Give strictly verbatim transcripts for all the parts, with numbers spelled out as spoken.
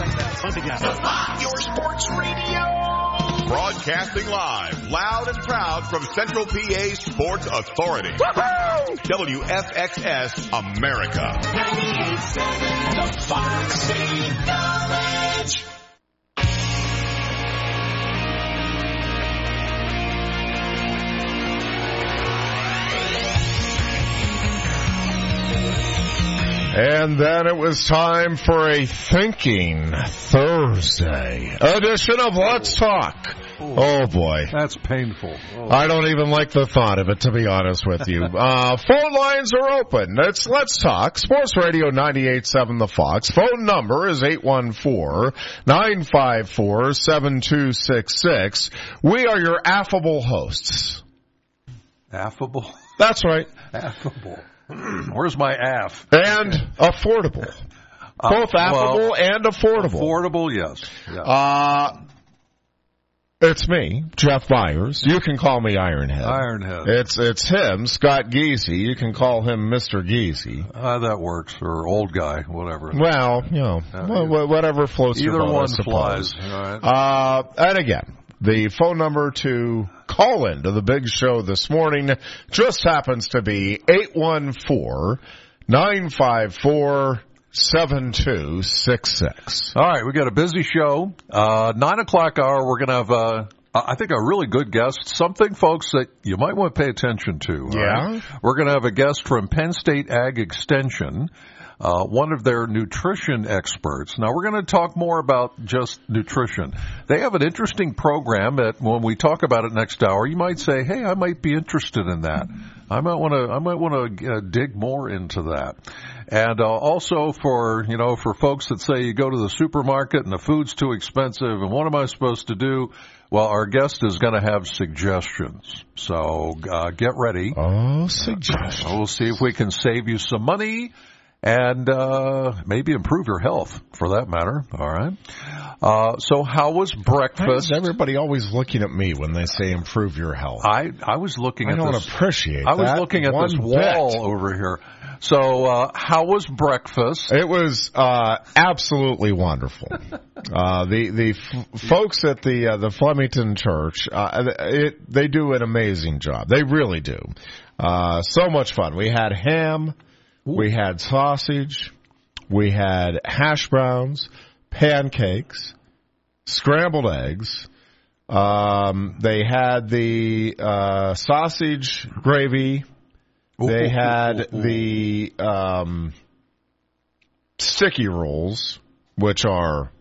Your sports radio. Broadcasting live, loud and proud from Central P A Sports Authority. Woo-hoo! W F X S America. ninety-eight point seven The Fox State College. And then it was time for a Thinking Thursday edition of Let's Talk. Oh, boy. That's painful. Oh. I don't even like the thought of it, to be honest with you. Uh, phone lines are open. It's Let's Talk, Sports Radio ninety-eight point seven The Fox. Phone number is eight one four, nine five four, seven two six six. We are your affable hosts. Affable? That's right. Affable. Where's my aff? And affordable. Both uh, affable well, and affordable. Affordable, yes. yes. Uh, it's me, Jeff Myers. You can call me Ironhead. Ironhead. It's it's him, Scott Giese. You can call him Mister Giese. Uh, that works, or old guy, whatever. Well, you know, uh, whatever floats your boat. Either one I suppose. flies. All right. Uh, and again, the phone number to call in to the big show this morning just happens to be eight one four, nine five four, seven two six six. All right, we got a busy show. Uh, nine o'clock hour, we're going to have, uh, I think, a really good guest. Something, folks, that you might want to pay attention to. Yeah. Right? We're going to have a guest from Penn State Ag Extension. Uh, one of their nutrition experts. Now, we're going to talk more about just nutrition. They have an interesting program that when we talk about it next hour, you might say, hey, I might be interested in that. I might want to, I might want to uh, dig more into that. And uh, also for, you know, for folks that say you go to the supermarket and the food's too expensive and what am I supposed to do? Well, our guest is going to have suggestions. So uh, get ready. Oh, suggestions. We'll see if we can save you some money. And uh maybe improve your health, for that matter. All right. Uh So how was breakfast? Why is everybody always looking at me when they say improve your health? I, I was looking I at don't this. appreciate I was that looking at one this wall bit. over here. So uh how was breakfast? It was uh absolutely wonderful. uh The the f- folks at the uh, the Flemington Church, uh, it, they do an amazing job. They really do. Uh So much fun. We had ham. We had sausage, we had hash browns, pancakes, scrambled eggs. Um, they had the uh, sausage gravy. They had the um, sticky rolls, which are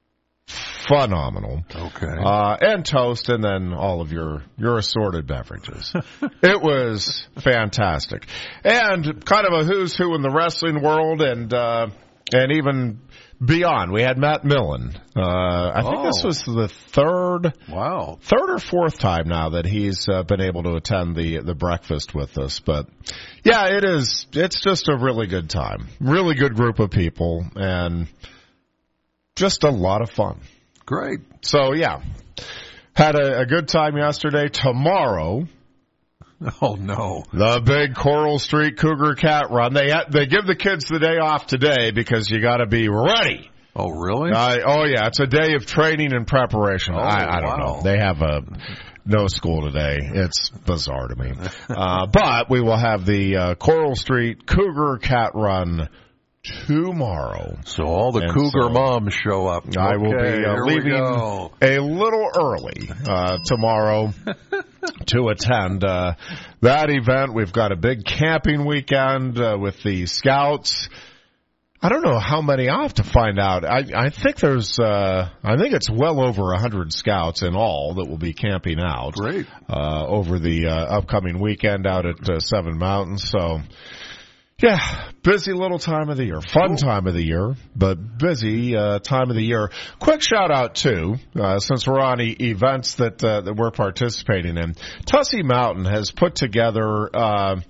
phenomenal. Okay. Uh, and toast, and then all of your, your assorted beverages. It was fantastic. And kind of a who's who in the wrestling world and, uh, and even beyond. We had Matt Millen. Uh, I think oh. this was the third, wow, third or fourth time now that he's uh, been able to attend the, the breakfast with us. But yeah, it is, it's just a really good time. Really good group of people and just a lot of fun. Great. So, yeah, had a, a good time yesterday. Tomorrow, oh, no. the big Coral Street Cougar Cat Run. They they give the kids the day off today because you got to be ready. Oh, really? Uh, oh, yeah, it's a day of training and preparation. Oh, I, I don't wow. know. They have a no school today. It's bizarre to me. Uh, but we will have the uh, Coral Street Cougar Cat Run tomorrow. So all the and cougar so moms show up. I okay, will be uh, here leaving we go. a little early uh, tomorrow to attend uh, that event. We've got a big camping weekend uh, with the Scouts. I don't know how many. I'll have to find out. I, I think there's, uh, I think it's well over a hundred Scouts in all that will be camping out. Great. Uh, over the uh, upcoming weekend out at uh, Seven Mountains. So, yeah, busy little time of the year. Fun time of the year, but busy uh, time of the year. Quick shout out, too, uh, since we're on e- events that, uh, that we're participating in. Tussey Mountain has put together, uh,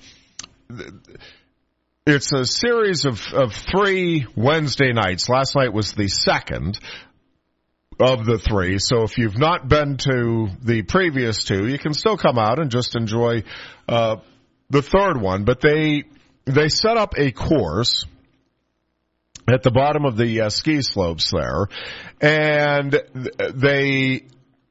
it's a series of, of three Wednesday nights. Last night was the second of the three. So if you've not been to the previous two, you can still come out and just enjoy uh, the third one. But they... They set up a course at the bottom of the uh, ski slopes there, and they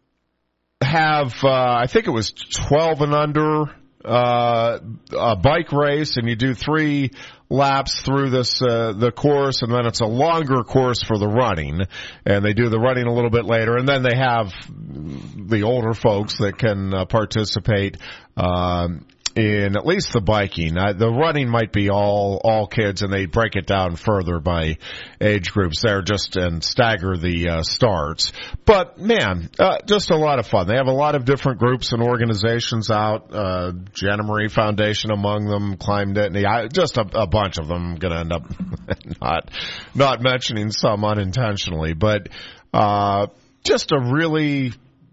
have, uh, I think it was twelve and under, uh, a bike race, and you do three laps through this, uh, the course, and then it's a longer course for the running, and they do the running a little bit later, and then they have the older folks that can uh, participate, um, in at least the biking. Uh, the running might be all, all kids, and they break it down further by age groups there just and stagger the uh, starts. But man, uh, just a lot of fun. They have a lot of different groups and organizations out, uh, Jana Marie Foundation among them, Climb Nittany, I, just a, a bunch of them. I'm going to end up not, not mentioning some unintentionally, but, uh, just a really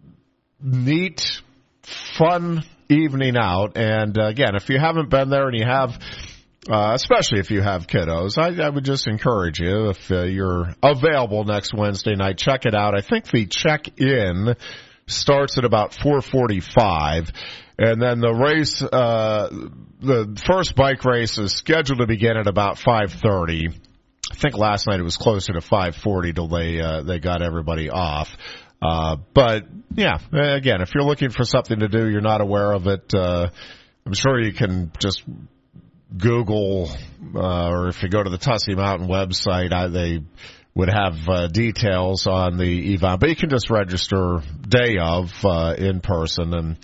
neat, fun evening out. And uh, again, if you haven't been there and you have, uh, especially if you have kiddos, I, I would just encourage you, if uh, you're available next Wednesday night, check it out. I think the check-in starts at about four forty-five, and then the race, uh, the first bike race is scheduled to begin at about five thirty. I think last night it was closer to five forty till they, uh, they got everybody off. Uh, but yeah, again, if you're looking for something to do, you're not aware of it, uh, I'm sure you can just Google, uh, or if you go to the Tussey Mountain website, I, they would have, uh, details on the event, but you can just register day of, uh, in person, and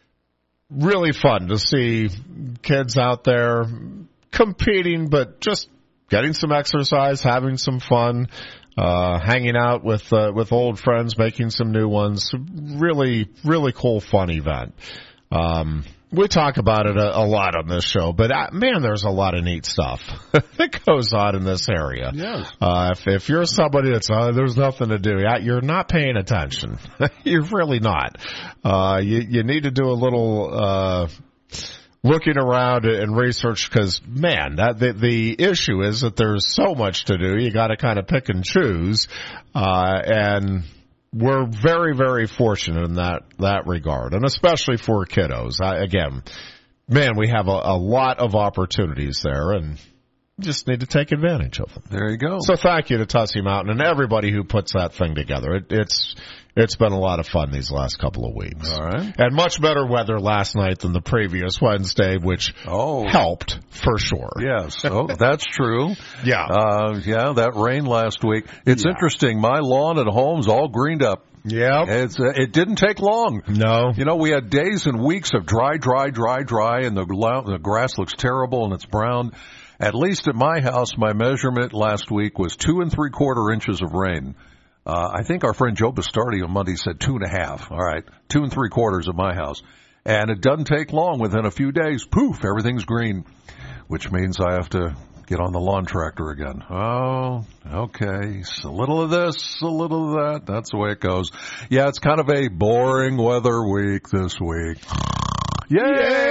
really fun to see kids out there competing, but just getting some exercise, having some fun. Uh, hanging out with, uh, with old friends, making some new ones. Really, really cool, fun event. Um, we talk about it a, a lot on this show, but uh, man, there's a lot of neat stuff that goes on in this area. Yes. Uh, if, if you're somebody that's, uh, there's nothing to do, you're not paying attention. You're really not. Uh, you, you need to do a little, uh, looking around and research, because man, that the, the issue is that there's so much to do. You got to kind of pick and choose, uh, and we're very, very fortunate in that that regard, and especially for kiddos. I, again, man, we have a, a lot of opportunities there, and just need to take advantage of them. There you go. So thank you to Tussey Mountain and everybody who puts that thing together. It, it's it's been a lot of fun these last couple of weeks. All right. And much better weather last night than the previous Wednesday, which oh. helped for sure. Yes. Oh, that's true. Yeah. Uh, yeah, that rain last week. It's yeah. interesting. My lawn at home's all greened up. Yeah. It's, uh, it didn't take long. No. You know, we had days and weeks of dry, dry, dry, dry, and the, the grass looks terrible and it's brown. At least at my house, my measurement last week was two and three quarter inches of rain. Uh, I think our friend Joe Bastardi on Monday said two and a half. All right. Two and three quarters at my house. And it doesn't take long. Within a few days, poof, everything's green, which means I have to get on the lawn tractor again. Oh, okay. So a little of this, a little of that. That's the way it goes. Yeah, it's kind of a boring weather week this week. Yay!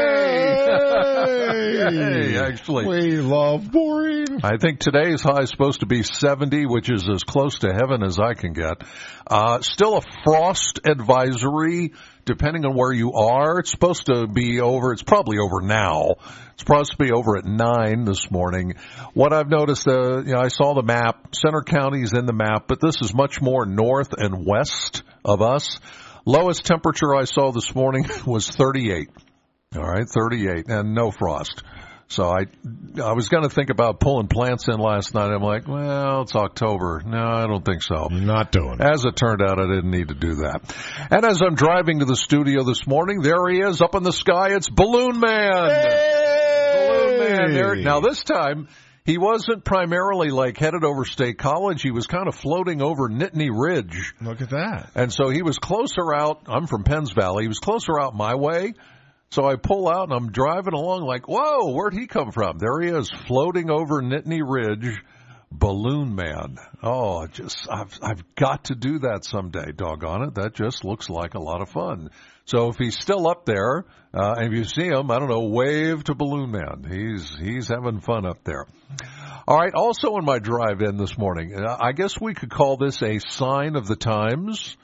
Yay! Yay, actually. We love boring. I think today's high is supposed to be seventy, which is as close to heaven as I can get. Uh, still a frost advisory, depending on where you are. It's supposed to be over, it's probably over now. It's supposed to be over at nine this morning. What I've noticed, uh, you know, I saw the map. Center County's in the map, but this is much more north and west of us. Lowest temperature I saw this morning was thirty-eight. All right, thirty-eight, and no frost. So I I was going to think about pulling plants in last night. I'm like, well, it's October. No, I don't think so. You're not doing it. As it turned out, I didn't need to do that. And as I'm driving to the studio this morning, there he is up in the sky. It's Balloon Man. Hey! Balloon Man. There. Now, this time, he wasn't primarily like headed over State College. He was kind of floating over Nittany Ridge. Look at that. And so he was closer out. I'm from Penns Valley. He was closer out my way. So I pull out and I'm driving along like, whoa, where'd he come from? There he is, floating over Nittany Ridge, Balloon Man. Oh, just I've I've got to do that someday. Doggone it, that just looks like a lot of fun. So if he's still up there, uh, and if you see him, I don't know, wave to Balloon Man. He's he's having fun up there. All right. Also in my drive in this morning, I guess we could call this a sign of the times.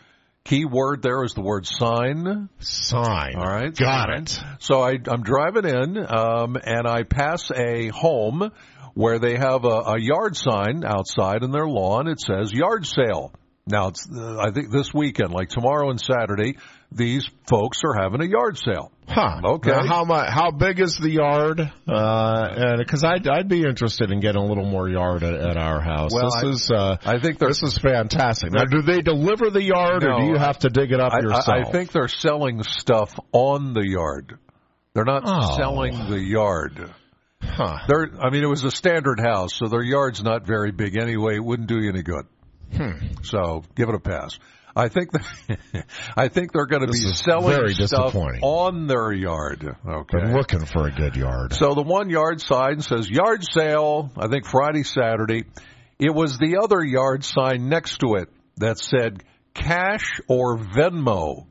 Key word there is the word sign. Sign. All right. Got it. So I, I'm driving in, um, and I pass a home where they have a, a yard sign outside in their lawn. It says yard sale. Now, it's, uh, I think this weekend, like tomorrow and Saturday, these folks are having a yard sale. Huh. Okay. Now, how much? How big is the yard? Because uh, I'd I'd be interested in getting a little more yard at, at our house. Well, this I, is uh, I think this is fantastic. Now, do they deliver the yard, no, or do you have to dig it up I, yourself? I, I think they're selling stuff on the yard. They're not Oh. selling the yard. Huh. They're, I mean, it was a standard house, so their yard's not very big anyway. It wouldn't do you any good. Hmm. So give it a pass. I think that, I think they're going to be This is selling very stuff disappointing. on their yard. Okay. I'm looking for a good yard. So the one yard sign says yard sale, I think Friday, Saturday. It was the other yard sign next to it that said cash or Venmo.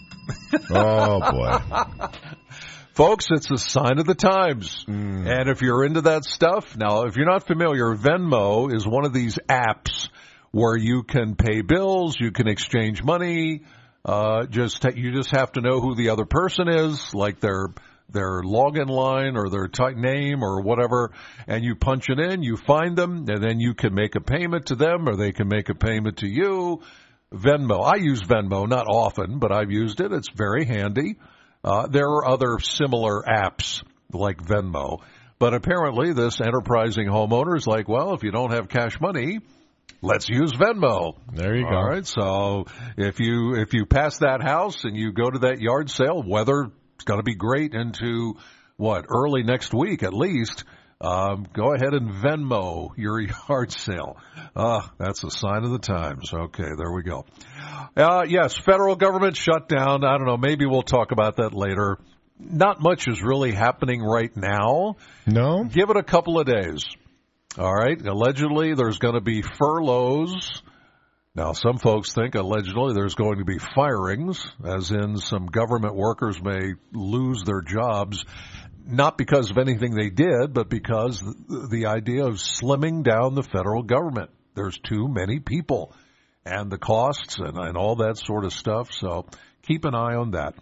Oh, boy. Folks, it's a sign of the times. Mm. And if you're into that stuff, now, if you're not familiar, Venmo is one of these apps where you can pay bills, you can exchange money, uh, just, you just have to know who the other person is, like their, their login line or their type name or whatever, and you punch it in, you find them, and then you can make a payment to them or they can make a payment to you. Venmo. I use Venmo, not often, but I've used it. It's very handy. Uh, there are other similar apps like Venmo, but apparently this enterprising homeowner is like, well, if you don't have cash money, let's use Venmo. There you go. All right. So if you if you pass that house and you go to that yard sale, weather's going to be great into what early next week at least. Um, go ahead and Venmo your yard sale. Uh, that's a sign of the times. Okay, there we go. Uh, yes, federal government shutdown. I don't know. Maybe we'll talk about that later. Not much is really happening right now. No? Give it a couple of days. All right. Allegedly, there's going to be furloughs. Now, some folks think allegedly there's going to be firings, as in some government workers may lose their jobs, not because of anything they did, but because the, the idea of slimming down the federal government. There's too many people and the costs and, and all that sort of stuff. So keep an eye on that.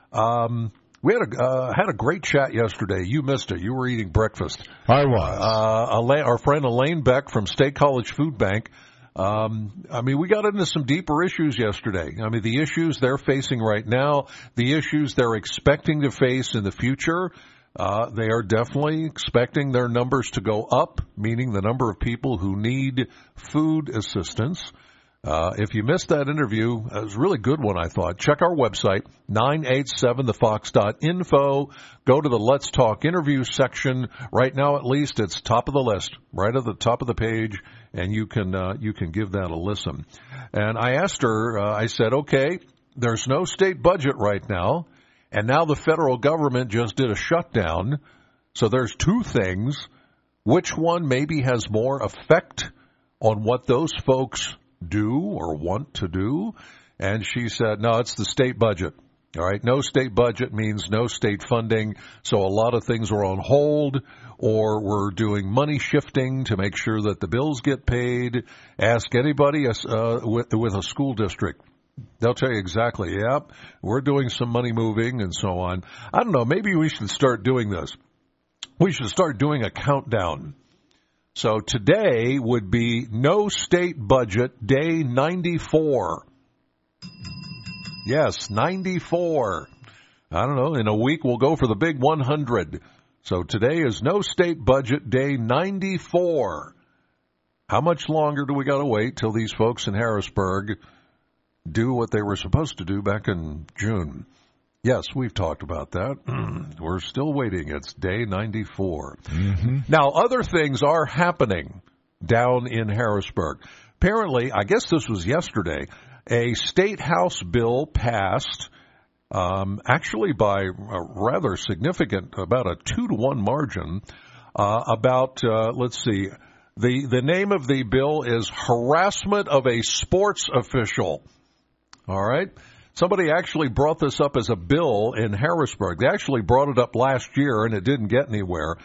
Um, We had a uh, had a great chat yesterday. You missed it. You were eating breakfast. I was. Uh, Elaine, our friend Elaine Beck from State College Food Bank. Um, I mean, we got into some deeper issues yesterday. I mean, the issues they're facing right now, the issues they're expecting to face in the future. Uh, they are definitely expecting their numbers to go up, meaning the number of people who need food assistance. Uh, if you missed that interview, it was a really good one, I thought. Check our website, nine eight seven the fox dot info. Go to the Let's Talk interview section. Right now, at least, it's top of the list, right at the top of the page, and you can uh, you can give that a listen. And I asked her, uh, I said, okay, there's no state budget right now, and now the federal government just did a shutdown, so there's two things. Which one maybe has more effect on what those folks do or want to do? And she said, no, it's the state budget. All right. No state budget means no state funding. So a lot of things are on hold, or we're doing money shifting to make sure that the bills get paid. Ask anybody uh, with, with a school district. They'll tell you exactly, yep, we're doing some money moving and so on. I don't know. Maybe we should start doing this. We should start doing a countdown. So today would be no state budget, day ninety-four. Yes, ninety-four. I don't know. In a week, we'll go for the big one hundred. So today is no state budget, day ninety-four. How much longer do we got to wait till these folks in Harrisburg do what they were supposed to do back in June? Yes, we've talked about that. We're still waiting. It's day ninety-four. Mm-hmm. Now, other things are happening down in Harrisburg. Apparently, I guess this was yesterday, a state house bill passed, um, actually by a rather significant, about a two to one margin, uh, about, uh, let's see, the, the name of the bill is Harassment of a Sports Official. All right. Somebody actually brought this up as a bill in Harrisburg. They actually brought it up last year, and it didn't get anywhere.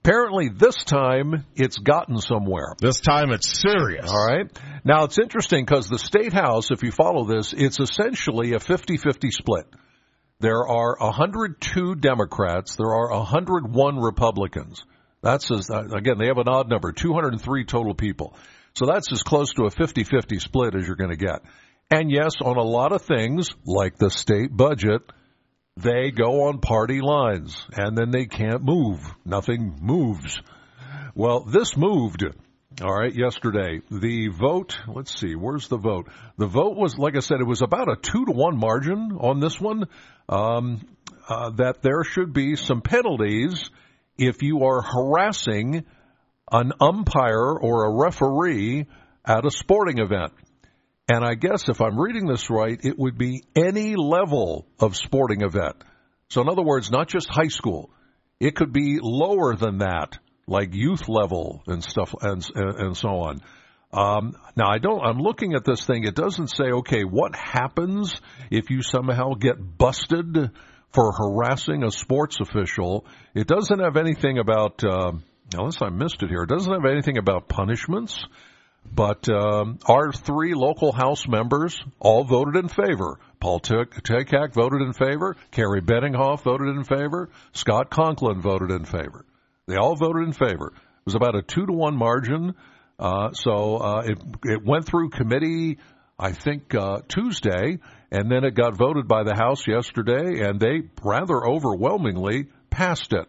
Apparently this time it's gotten somewhere. This time it's serious. All right. Now it's interesting because the State House, if you follow this, it's essentially a fifty-fifty split. There are one hundred two Democrats. There are one hundred one Republicans. That's, as, again, they have an odd number, two hundred three total people. So that's as close to a fifty-fifty split as you're going to get. And yes, on a lot of things, like the state budget, they go on party lines, and then they can't move. Nothing moves. Well, this moved, all right, yesterday. The vote, let's see, where's the vote? The vote was, like I said, it was about a two to one margin on this one, um, uh, that there should be some penalties if you are harassing an umpire or a referee at a sporting event. And I guess if I'm reading this right, it would be any level of sporting event. So in other words, not just high school. It could be lower than that, like youth level and stuff and and so on. Um, now I don't. I'm looking at this thing. It doesn't say, okay, what happens if you somehow get busted for harassing a sports official? It doesn't have anything about. Uh, unless I missed it here, it doesn't have anything about punishments. But um, our three local House members all voted in favor. Paul Tekac voted in favor. Carrie Benninghoff voted in favor. Scott Conklin voted in favor. They all voted in favor. It was about a two to one margin. Uh, so uh, it it went through committee, I think, uh, Tuesday, and then it got voted by the House yesterday, and they rather overwhelmingly passed it.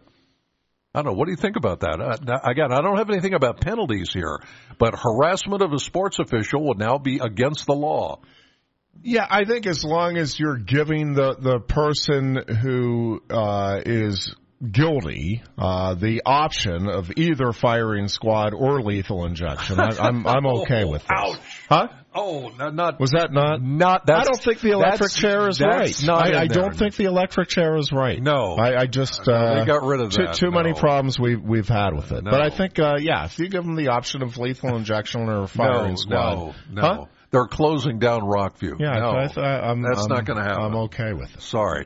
I don't know. What do you think about that? Uh, again, I don't have anything about penalties here, but harassment of a sports official would now be against the law. Yeah, I think as long as you're giving the, the person who uh, is guilty uh, the option of either firing squad or lethal injection, I, I'm I'm okay with this. Ouch! Huh? Oh, not, not was that not? Not. I don't think the electric chair is right. Not I, I there. don't think the electric chair is right. No, I, I just uh, no, they got rid of too, that. too no. many problems we've we've had with it. No. But I think, uh, yeah, if you give them the option of lethal injection or firing no, squad, no, no. Huh? They're closing down Rockview. Yeah, no. I th- I'm, that's I'm, not going to happen. I'm okay with it. Sorry.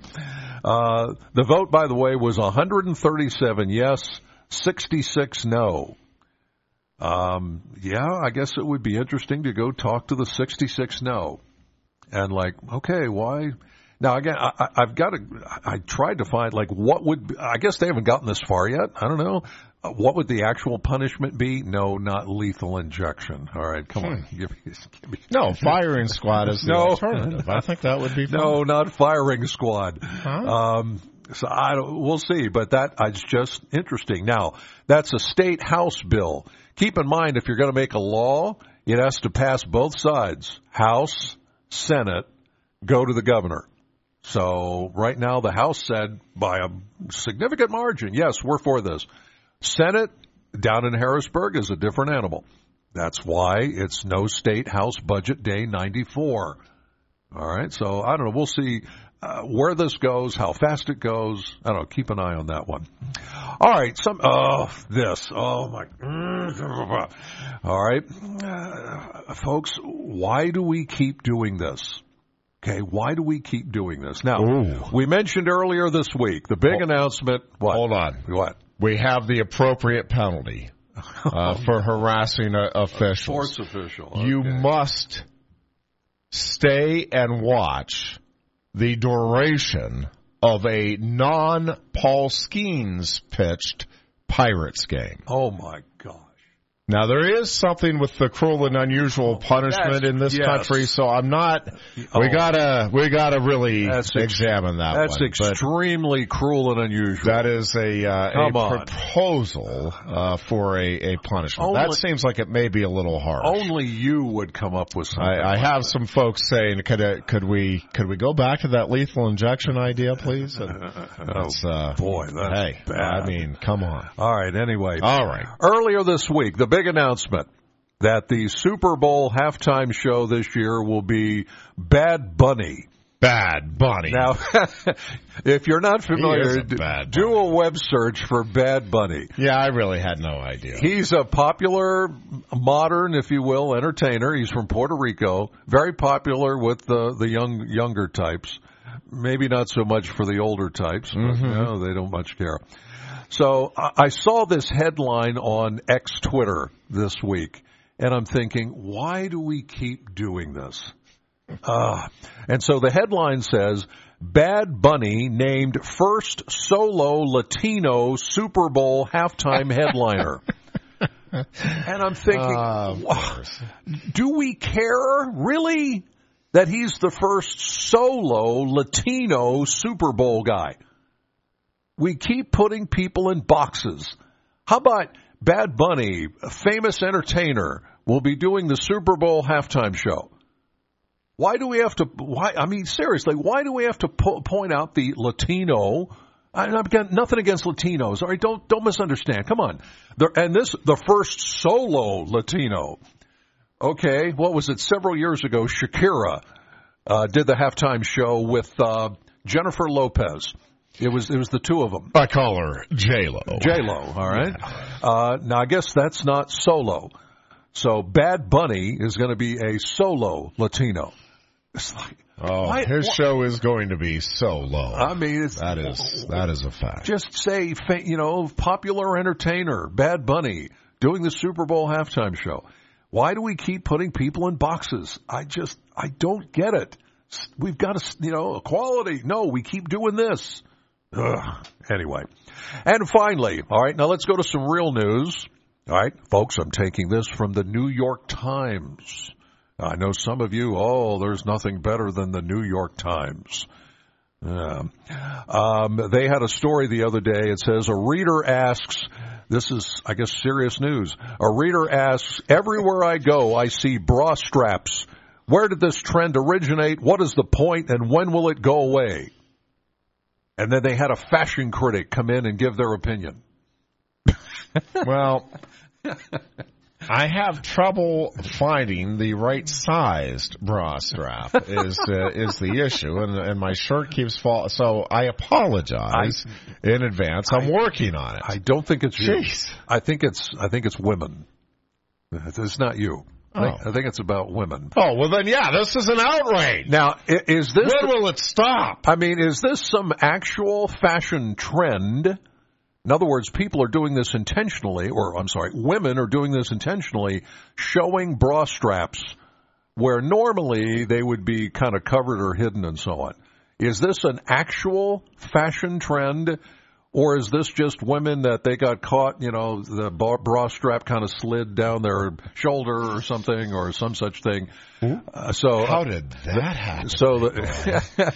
Uh, the vote, by the way, was one hundred thirty-seven yes, sixty-six no. Um, yeah, I guess it would be interesting to go talk to the sixty-six no. And like, okay, why? Now, again, I, I've got to, I tried to find, like, what would, I guess they haven't gotten this far yet. I don't know. Uh, what would the actual punishment be? No, not lethal injection. All right, come on. Hmm. Give me, give me. No, firing squad is the No. alternative. I think that would be fun. No, not firing squad. Huh? Um, so I don't, we'll see, but that is just interesting. Now, that's a state House bill. Keep in mind, if you're going to make a law, it has to pass both sides, House, Senate, go to the governor. So right now the House said by a significant margin, yes, we're for this. Senate down in Harrisburg is a different animal. That's why it's no state House budget day ninety-four. All right, so I don't know. We'll see uh, where this goes, how fast it goes. I don't know. Keep an eye on that one. All right, some oh this oh my. All right, uh, folks, why do we keep doing this? Okay, why do we keep doing this? Now, Ooh. we mentioned earlier this week the big Oh, announcement. What? Hold on. What? We have the appropriate penalty uh, for harassing uh, officials. Sports official. You Okay. must stay and watch the duration of a non-Paul Skeens pitched Pirates game. Oh my gosh. Now, there is something with the cruel and unusual punishment in this yes. country, so I'm not. Oh. We gotta, we gotta really That's ex- examine that. That's one. But extremely cruel and unusual. that is a uh, Come a on. proposal uh, for a, a punishment. Only- that seems like it may be a little harsh. Only you would come up with something. I, I like have that. some folks saying, could it, could we could we go back to that lethal injection idea, please? And that's, uh, boy, that's hey, bad. I mean, come on. All right. Anyway. All right. Earlier this week, the big announcement that the Super Bowl halftime show this year will be Bad Bunny. Bad Bunny. Now, if you're not familiar, a bad do a web search for Bad Bunny. Yeah, I really had no idea. He's a popular, modern, if you will, entertainer. He's from Puerto Rico. Very popular with the, the young younger types. Maybe not so much for the older types, but Mm-hmm. no, they don't much care. So I, I saw this headline on X Twitter this week, and I'm thinking, why do we keep doing this? Uh, and so the headline says, Bad Bunny named first solo Latino Super Bowl halftime headliner. And I'm thinking, Uh, of wow, course. do we care really that he's the first solo Latino Super Bowl guy? We keep putting people in boxes. How about Bad Bunny, a famous entertainer, will be doing the Super Bowl halftime show? Why do we have to, why, I mean, seriously, why do we have to po- point out the Latino? I, I've got nothing against Latinos. All right, don't, don't misunderstand. Come on. The, and this, the first solo Latino. Okay, what was it? Several years ago, Shakira uh, did the halftime show with uh, Jennifer Lopez. It was it was the two of them. I call her J-Lo. J-Lo, all right? Uh, now, I guess that's not solo. So Bad Bunny is going to be a solo Latino. It's like, Oh, why- his why- show is going to be so low. I mean, it's, that is that is a fact. just say, fa- you know, popular entertainer, Bad Bunny, doing the Super Bowl halftime show. Why do we keep putting people in boxes? I just, I don't get it. We've got to, you know, equality. No, we keep doing this. Ugh. Anyway. And finally, all right, now let's go to some real news. All right, folks, I'm taking this from the New York Times. I know some of you, oh, there's nothing better than the New York Times. Yeah. Um, they had a story the other day. It says a reader asks, this is, I guess, serious news. A reader asks, everywhere I go, I see bra straps. Where did this trend originate? What is the point? And when will it go away? And then they had a fashion critic come in and give their opinion. Well, I have trouble finding the right sized bra strap is uh, is the issue, and and my shirt keeps falling. So I apologize I, in advance. I'm I, working on it. I don't think it's you. Jeez. I think it's I think it's women. It's not you. Oh. I, think, I think it's about women. Oh, well then, yeah, this is an outrage. Now, is this... When will it stop? I mean, is this some actual fashion trend? In other words, people are doing this intentionally, or I'm sorry, women are doing this intentionally, showing bra straps where normally they would be kind of covered or hidden and so on. Is this an actual fashion trend? Or is this just women that they got caught, you know, the bra strap kind of slid down their shoulder or something or some such thing? Uh, so how did that happen? So, the,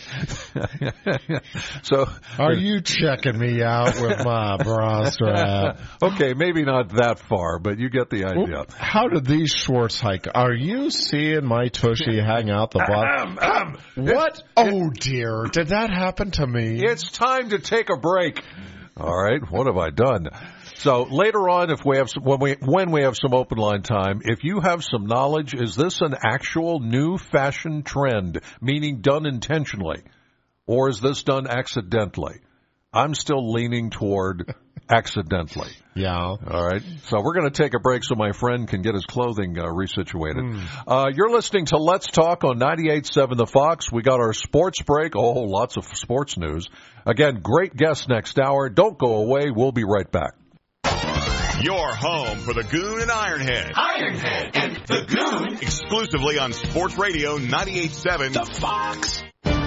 so are you checking me out with my bra strap? Okay, maybe not that far, but you get the idea. Well, how did these shorts hike? Are you seeing my tushy hang out the butt? Um, um, what? Oh dear, did that happen to me? It's time to take a break. All right, what have I done? So later on, if we have some, when we when we have some open line time, if you have some knowledge, is this an actual new fashion trend, meaning done intentionally, or is this done accidentally? I'm still leaning toward accidentally. Yeah. All right. So we're going to take a break so my friend can get his clothing uh, resituated. Mm. Uh, you're listening to Let's Talk on ninety-eight point seven The Fox. We got our sports break. Oh, lots of sports news. Again, great guest next hour. Don't go away. We'll be right back. Your home for the Goon and Ironhead. Ironhead and the Goon. Exclusively on Sports Radio ninety-eight point seven The Fox.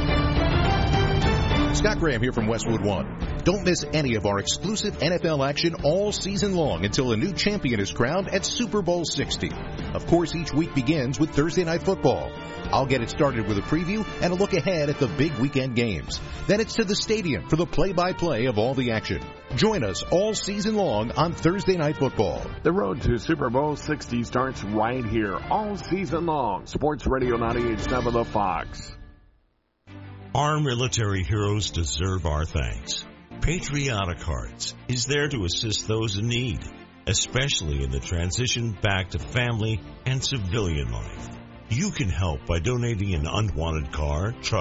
Scott Graham here from Westwood One. Don't miss any of our exclusive N F L action all season long until a new champion is crowned at Super Bowl sixty. Of course, each week begins with Thursday Night Football. I'll get it started with a preview and a look ahead at the big weekend games. Then it's to the stadium for the play-by-play of all the action. Join us all season long on Thursday Night Football. The road to Super Bowl sixty starts right here all season long. Sports Radio ninety-eight point seven The Fox. Our military heroes deserve our thanks. Patriotic Hearts is there to assist those in need, especially in the transition back to family and civilian life. You can help by donating an unwanted car, truck,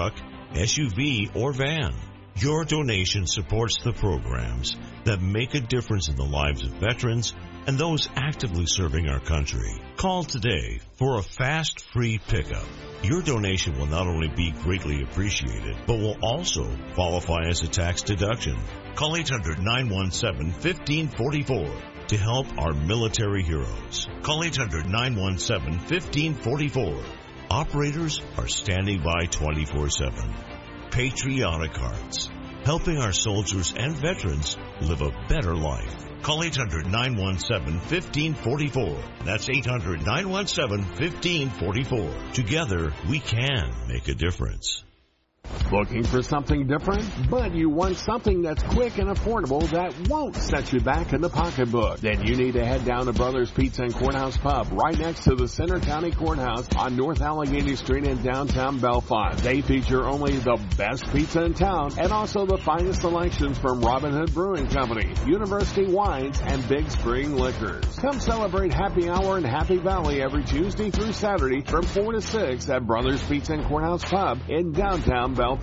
S U V, or van. Your donation supports the programs that make a difference in the lives of veterans and those actively serving our country. Call today for a fast, free pickup. Your donation will not only be greatly appreciated, but will also qualify as a tax deduction. Call eight hundred, nine one seven, one five four four to help our military heroes. Call eight hundred, nine one seven, one five four four. Operators are standing by twenty-four seven. Patriotic Hearts, helping our soldiers and veterans live a better life. Call eight hundred, nine one seven, one five four four. That's eight hundred, nine one seven, one five four four. Together, we can make a difference. Looking for something different? But you want something that's quick and affordable that won't set you back in the pocketbook? Then you need to head down to Brothers Pizza and Courthouse Pub right next to the Center County Courthouse on North Allegheny Street in downtown Bellefonte. They feature only the best pizza in town and also the finest selections from Robin Hood Brewing Company, University Wines, and Big Spring Liquors. Come celebrate Happy Hour in Happy Valley every Tuesday through Saturday from four to six at Brothers Pizza and Courthouse Pub in downtown Bellefonte.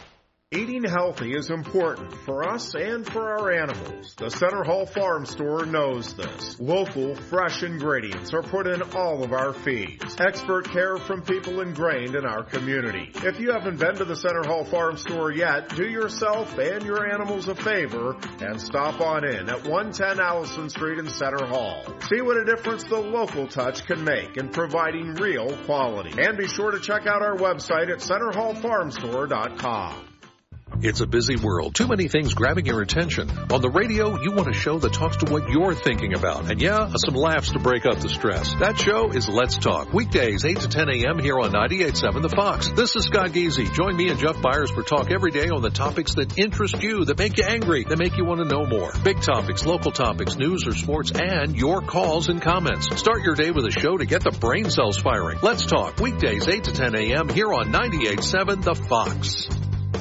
Eating healthy is important for us and for our animals. The Center Hall Farm Store knows this. Local, fresh ingredients are put in all of our feeds. Expert care from people ingrained in our community. If you haven't been to the Center Hall Farm Store yet, do yourself and your animals a favor and stop on in at one ten Allison Street in Center Hall. See what a difference the local touch can make in providing real quality. And be sure to check out our website at center hall farm store dot com. It's a busy world. Too many things grabbing your attention. On the radio, you want a show that talks to what you're thinking about. And yeah, some laughs to break up the stress. That show is Let's Talk. Weekdays, eight to ten a.m. here on ninety-eight point seven The Fox. This is Scott Geezy. Join me and Jeff Byers for talk every day on the topics that interest you, that make you angry, that make you want to know more. Big topics, local topics, news or sports, and your calls and comments. Start your day with a show to get the brain cells firing. Let's Talk. Weekdays, eight to ten a.m. here on ninety-eight point seven The Fox.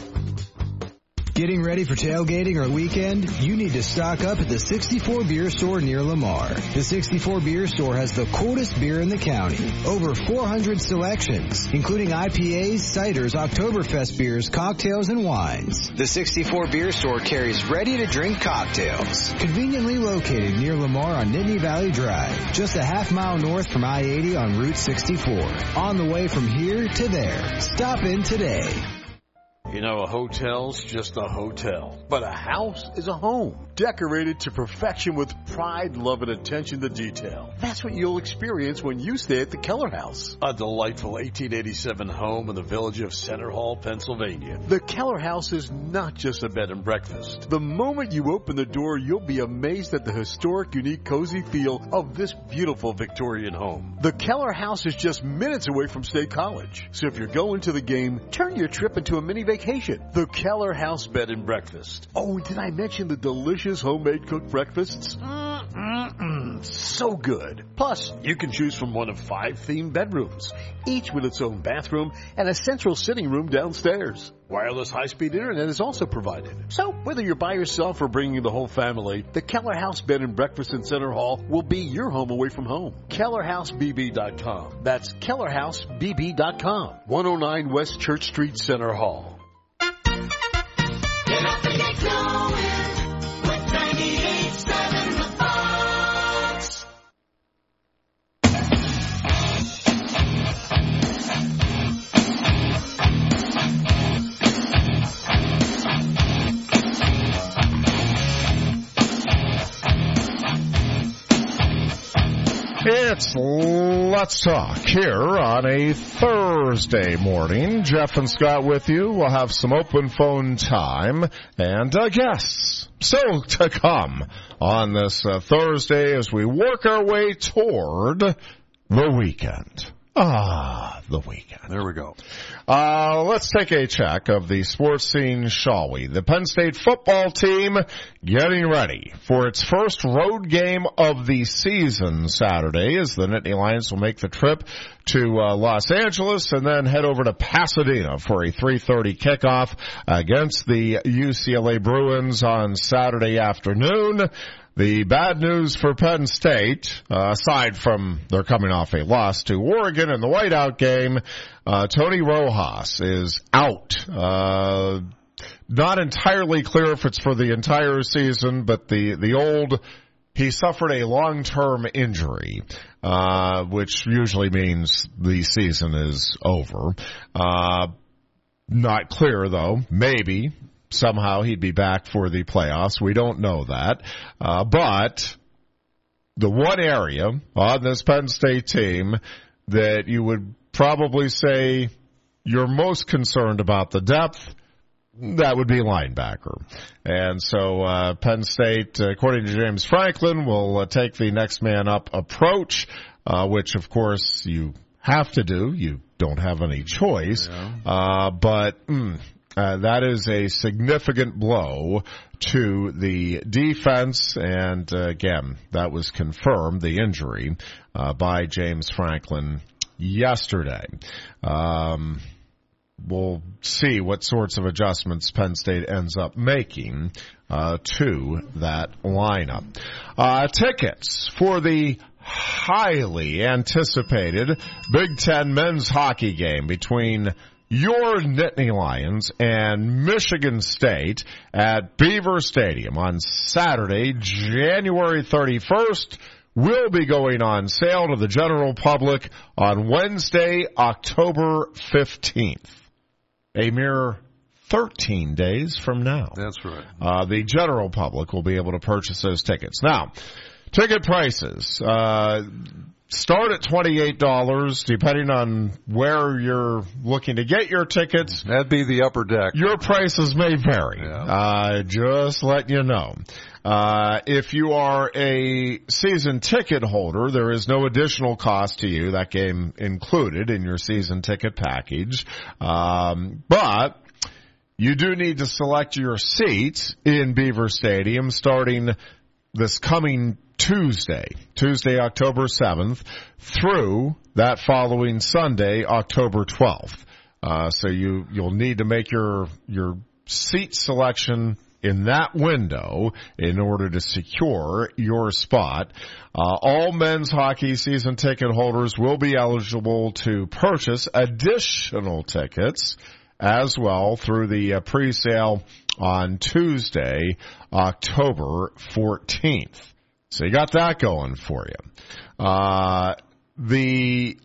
Getting ready for tailgating or weekend? You need to stock up at the sixty-four Beer Store near Lamar. The sixty-four Beer Store has the coolest beer in the county. Over four hundred selections, including I P As, ciders, Oktoberfest beers, cocktails, and wines. The sixty-four Beer Store carries ready-to-drink cocktails. Conveniently located near Lamar on Nittany Valley Drive, just a half mile north from I eighty on Route sixty-four. On the way from here to there. Stop in today. You know, a hotel's just a hotel, but a house is a home, decorated to perfection with pride, love, and attention to detail. That's what you'll experience when you stay at the Keller House, a delightful eighteen eighty-seven home in the village of Center Hall, Pennsylvania. The Keller House is not just a bed and breakfast. The moment you open the door, you'll be amazed at the historic, unique, cozy feel of this beautiful Victorian home. The Keller House is just minutes away from State College, so if you're going to the game, turn your trip into a mini vacation. The Keller House Bed and Breakfast. Oh, did I mention the delicious homemade cooked breakfasts? Mm-mm-mm. So good. Plus, you can choose from one of five themed bedrooms, each with its own bathroom and a central sitting room downstairs. Wireless high-speed internet is also provided. So, whether you're by yourself or bringing the whole family, the Keller House Bed and Breakfast in Center Hall will be your home away from home. Keller House B B dot com. That's Keller House B B dot com. one oh nine West Church Street, Center Hall. Get up and get going with ninety-eight point seven The Fox. It's Let's Talk here on a Thursday morning. Jeff and Scott with you. We'll have some open phone time and uh, guests still to come on this uh, Thursday as we work our way toward the weekend. Ah, the weekend. There we go. Uh, let's take a check of the sports scene, shall we? The Penn State football team getting ready for its first road game of the season Saturday as the Nittany Lions will make the trip to uh, Los Angeles and then head over to Pasadena for a three thirty kickoff against the U C L A Bruins on Saturday afternoon. The bad news for Penn State, uh, aside from they're coming off a loss to Oregon in the whiteout game, uh, Tony Rojas is out. Uh, not entirely clear if it's for the entire season, but the, the old, he suffered a long-term injury, uh, which usually means the season is over. Uh, not clear though, maybe. Somehow he'd be back for the playoffs. We don't know that. Uh, but the one area on this Penn State team that you would probably say you're most concerned about the depth, that would be linebacker. And so uh, Penn State, according to James Franklin, will uh, take the next man up approach, uh, which, of course, you have to do. You don't have any choice. Yeah. Uh, but... Mm, Uh, that is a significant blow to the defense, and uh, again, that was confirmed, the injury, uh, by James Franklin yesterday. Um, we'll see what sorts of adjustments Penn State ends up making uh, to that lineup. Uh, tickets for the highly anticipated Big Ten men's hockey game between your Nittany Lions and Michigan State at Beaver Stadium on Saturday, January thirty-first, will be going on sale to the general public on Wednesday, October fifteenth. A mere thirteen days from now. That's right. Uh, the general public will be able to purchase those tickets. Now, ticket prices, uh, start at twenty-eight dollars, depending on where you're looking to get your tickets. That'd be the upper deck. Your prices may vary. Yeah. Uh, just let you know. Uh, if you are a season ticket holder, there is no additional cost to you. That game included in your season ticket package. Um, but you do need to select your seat in Beaver Stadium starting this coming Tuesday, Tuesday, October seventh, through that following Sunday, October twelfth. Uh, so you, you'll need to make your, your seat selection in that window in order to secure your spot. Uh, all men's hockey season ticket holders will be eligible to purchase additional tickets as well through the uh, pre-sale on Tuesday, October fourteenth. So you got that going for you. Uh, the,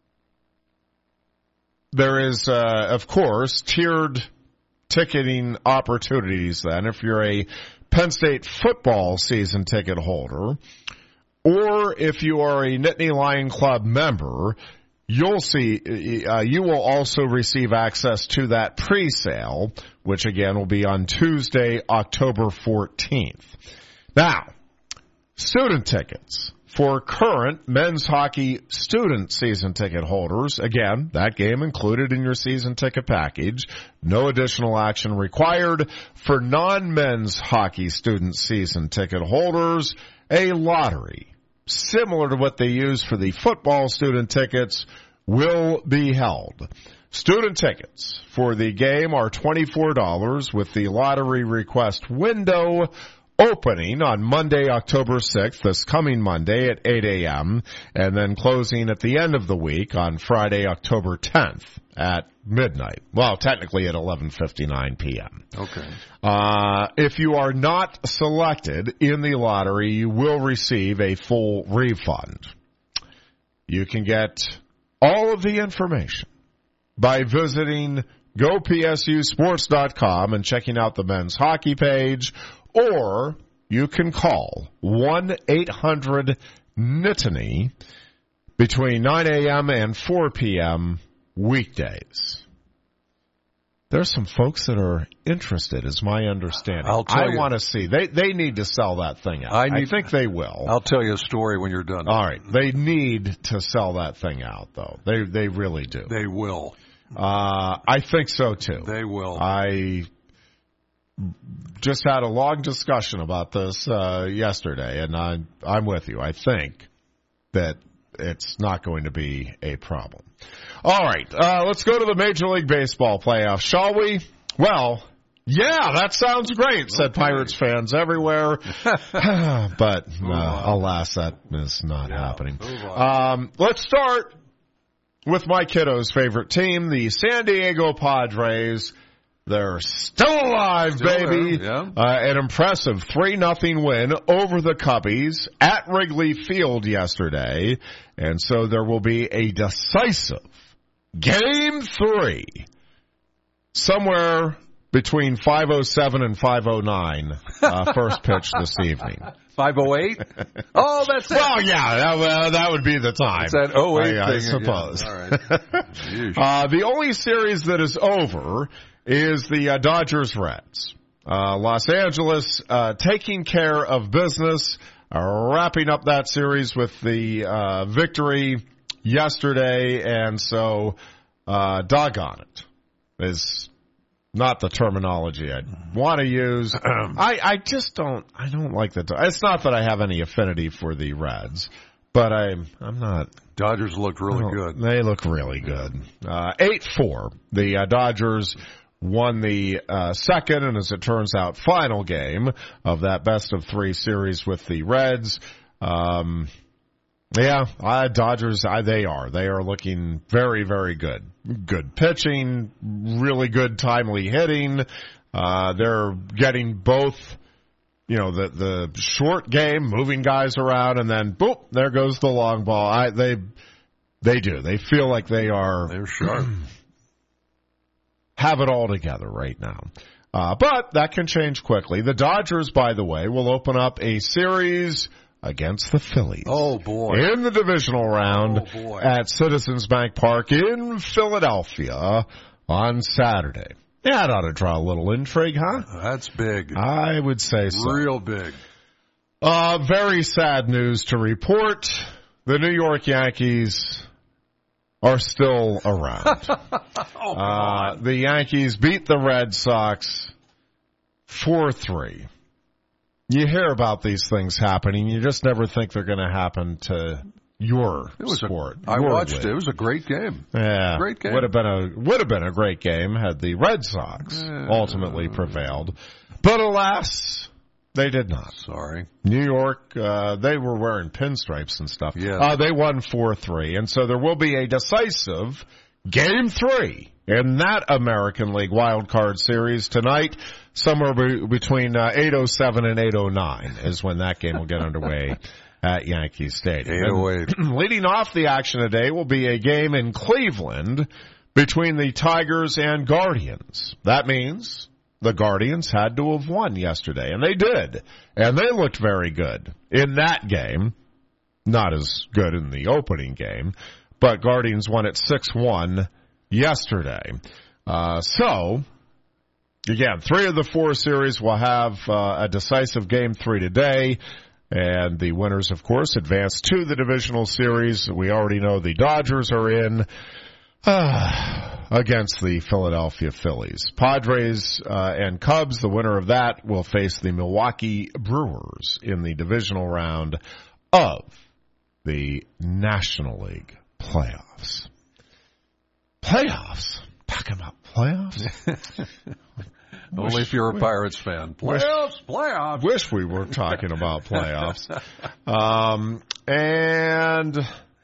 there is, uh, of course, tiered ticketing opportunities then if you're a Penn State football season ticket holder, or if you are a Nittany Lion Club member, you'll see, uh, you will also receive access to that pre-sale, which again will be on Tuesday, October fourteenth. Now, student tickets for current men's hockey student season ticket holders. Again, that game included in your season ticket package. No additional action required. For non-men's hockey student season ticket holders, a lottery, similar to what they use for the football student tickets, will be held. Student tickets for the game are twenty-four dollars, with the lottery request window opening on Monday, October sixth, this coming Monday at eight a.m., and then closing at the end of the week on Friday, October tenth at midnight. Well, technically at eleven fifty-nine p.m. Okay. Uh, if you are not selected in the lottery, you will receive a full refund. You can get all of the information by visiting go p s u sports dot com and checking out the men's hockey page, or you can call one eight hundred Nittany between nine a.m. and four p.m. weekdays. There's some folks that are interested, is my understanding. I'll tell I you. want to see. They they need to sell that thing out. I, I need, think they will. I'll tell you a story when you're done. All right. They need to sell that thing out, though. They they really do. They will. Uh, I think so, too. They will. I just had a long discussion about this uh, yesterday, and I'm, I'm with you. I think that it's not going to be a problem. All right, uh, let's go to the Major League Baseball playoffs, shall we? Well, Yeah, that sounds great, said okay. Pirates fans everywhere. But uh, alas, that is not yeah, happening. Um, let's start with my kiddo's favorite team, the San Diego Padres. They're still alive, still baby. Yeah. Uh, an impressive three nothing win over the Cubbies at Wrigley Field yesterday. And so there will be a decisive game three somewhere between five oh seven and five oh nine, uh, first pitch this evening. five oh eight? Oh, that's it. Well, yeah, that, uh, that would be the time. It's that oh eight I, I thing. suppose. Yeah. All right. uh, the only series that is over is the uh, Dodgers-Reds. Uh, Los Angeles uh, taking care of business, uh, wrapping up that series with the uh, victory yesterday, and so uh, doggone it is not the terminology I'd want to use. I, I just don't, I don't like the, it's not that I have any affinity for the Reds, but I'm, I'm not. Dodgers look really good. They look really good. Uh, eight four. The uh, Dodgers won the uh, second, and as it turns out, final game of that best of three series with the Reds. Um, yeah, uh, Dodgers, uh, they are. They are looking very, very good. Good pitching, really good timely hitting. Uh, they're getting both, you know, the the short game, moving guys around, and then, boop, there goes the long ball. I, they they do. They feel like they are. They're sharp. Have it all together right now. Uh, but that can change quickly. The Dodgers, by the way, will open up a series against the Phillies. Oh, boy. In the divisional round oh, boy. at Citizens Bank Park in Philadelphia on Saturday. Yeah, that ought to draw a little intrigue, huh? That's big. I would say so. Real big. Uh, very sad news to report. The New York Yankees are still around. oh, uh, the Yankees beat the Red Sox four three. You hear about these things happening. You just never think they're going to happen to your it was sport. A, I your watched league. it. It was a great game. Yeah, great game. Would have been a would have been a great game had the Red Sox uh, ultimately prevailed, but alas, they did not. Sorry, New York. Uh, they were wearing pinstripes and stuff. Yeah, uh, they won four three, and so there will be a decisive game three in that American League Wild Card Series tonight. Somewhere be- between uh, eight oh seven and eight oh nine is when that game will get underway at Yankee Stadium. eight oh eight. Leading off the action today will be a game in Cleveland between the Tigers and Guardians. That means the Guardians had to have won yesterday, and they did. And they looked very good in that game. Not as good in the opening game, but Guardians won at six one yesterday. Uh, so... Again, three of the four series will have uh, a decisive game three today, and the winners, of course, advance to the divisional series. We already know the Dodgers are in uh, against the Philadelphia Phillies. Padres uh, and Cubs, the winner of that, will face the Milwaukee Brewers in the divisional round of the National League playoffs. Playoffs? Talking about playoffs? Only if you're a Pirates fan. Playoffs, playoffs. Wish we were talking about playoffs. Um, and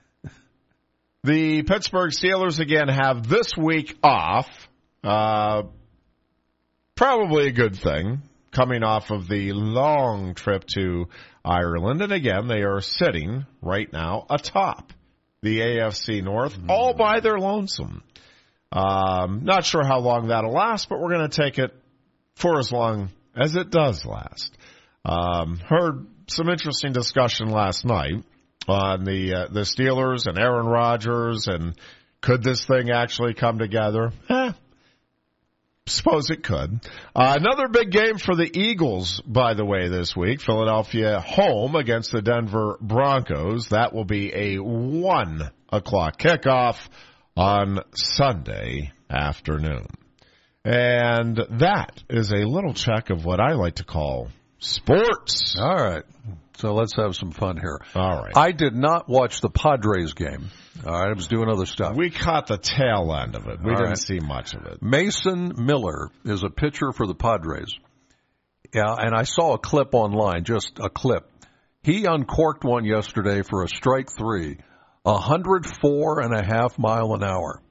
the Pittsburgh Steelers again have this week off. Uh, probably a good thing, coming off of the long trip to Ireland. And again, they are sitting right now atop the A F C North, mm. all by their lonesome. Um, not sure how long that'll last, but we're going to take it for as long as it does last. Um, heard some interesting discussion last night on the uh, the Steelers and Aaron Rodgers, and could this thing actually come together? Eh, suppose it could. Uh, another big game for the Eagles, by the way, this week. Philadelphia home against the Denver Broncos. That will be a one o'clock kickoff on Sunday afternoon. And that is a little check of what I like to call Sports. All right. So let's have some fun here. All right. I did not watch the Padres game. All right. I was doing other stuff. We caught the tail end of it. We All didn't right. see much of it. Mason Miller is a pitcher for the Padres. Yeah, and I saw a clip online, just a clip. He uncorked one yesterday for a strike three, one oh four and a half mile an hour.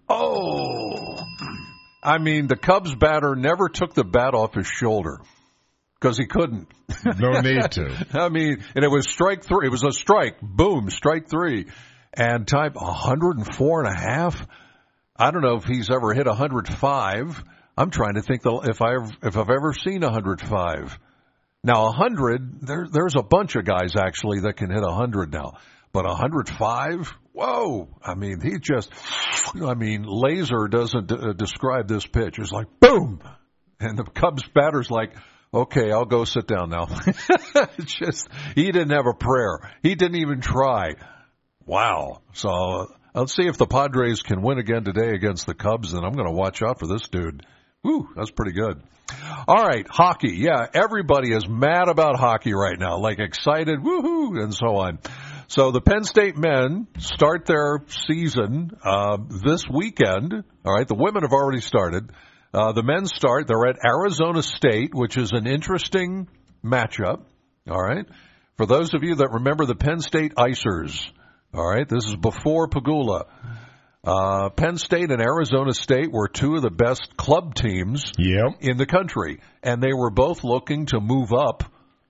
Oh! I mean, the Cubs batter never took the bat off his shoulder because he couldn't. No need to. I mean, and it was strike three. It was a strike. Boom, strike three. And type one oh four and a half. I don't know if he's ever hit one oh five. I'm trying to think the, if I if I've ever seen one oh five. Now one hundred, there, there's a bunch of guys actually that can hit one hundred now, but one oh five, whoa! I mean, he just, I mean, laser doesn't uh, describe this pitch. It's like boom, and the Cubs batter's like, okay, I'll go sit down now. It's just he didn't have a prayer. He didn't even try. Wow. So uh, let's see if the Padres can win again today against the Cubs, and I'm going to watch out for this dude. Woo, that's pretty good. All right, hockey. Yeah, everybody is mad about hockey right now, like excited, woohoo, and so on. So the Penn State men start their season uh, this weekend. All right, the women have already started. Uh, the men start. They're at Arizona State, which is an interesting matchup. All right, for those of you that remember the Penn State Icers. All right, this is before Pagula. Uh, Penn State and Arizona State were two of the best club teams yep. in the country, and they were both looking to move up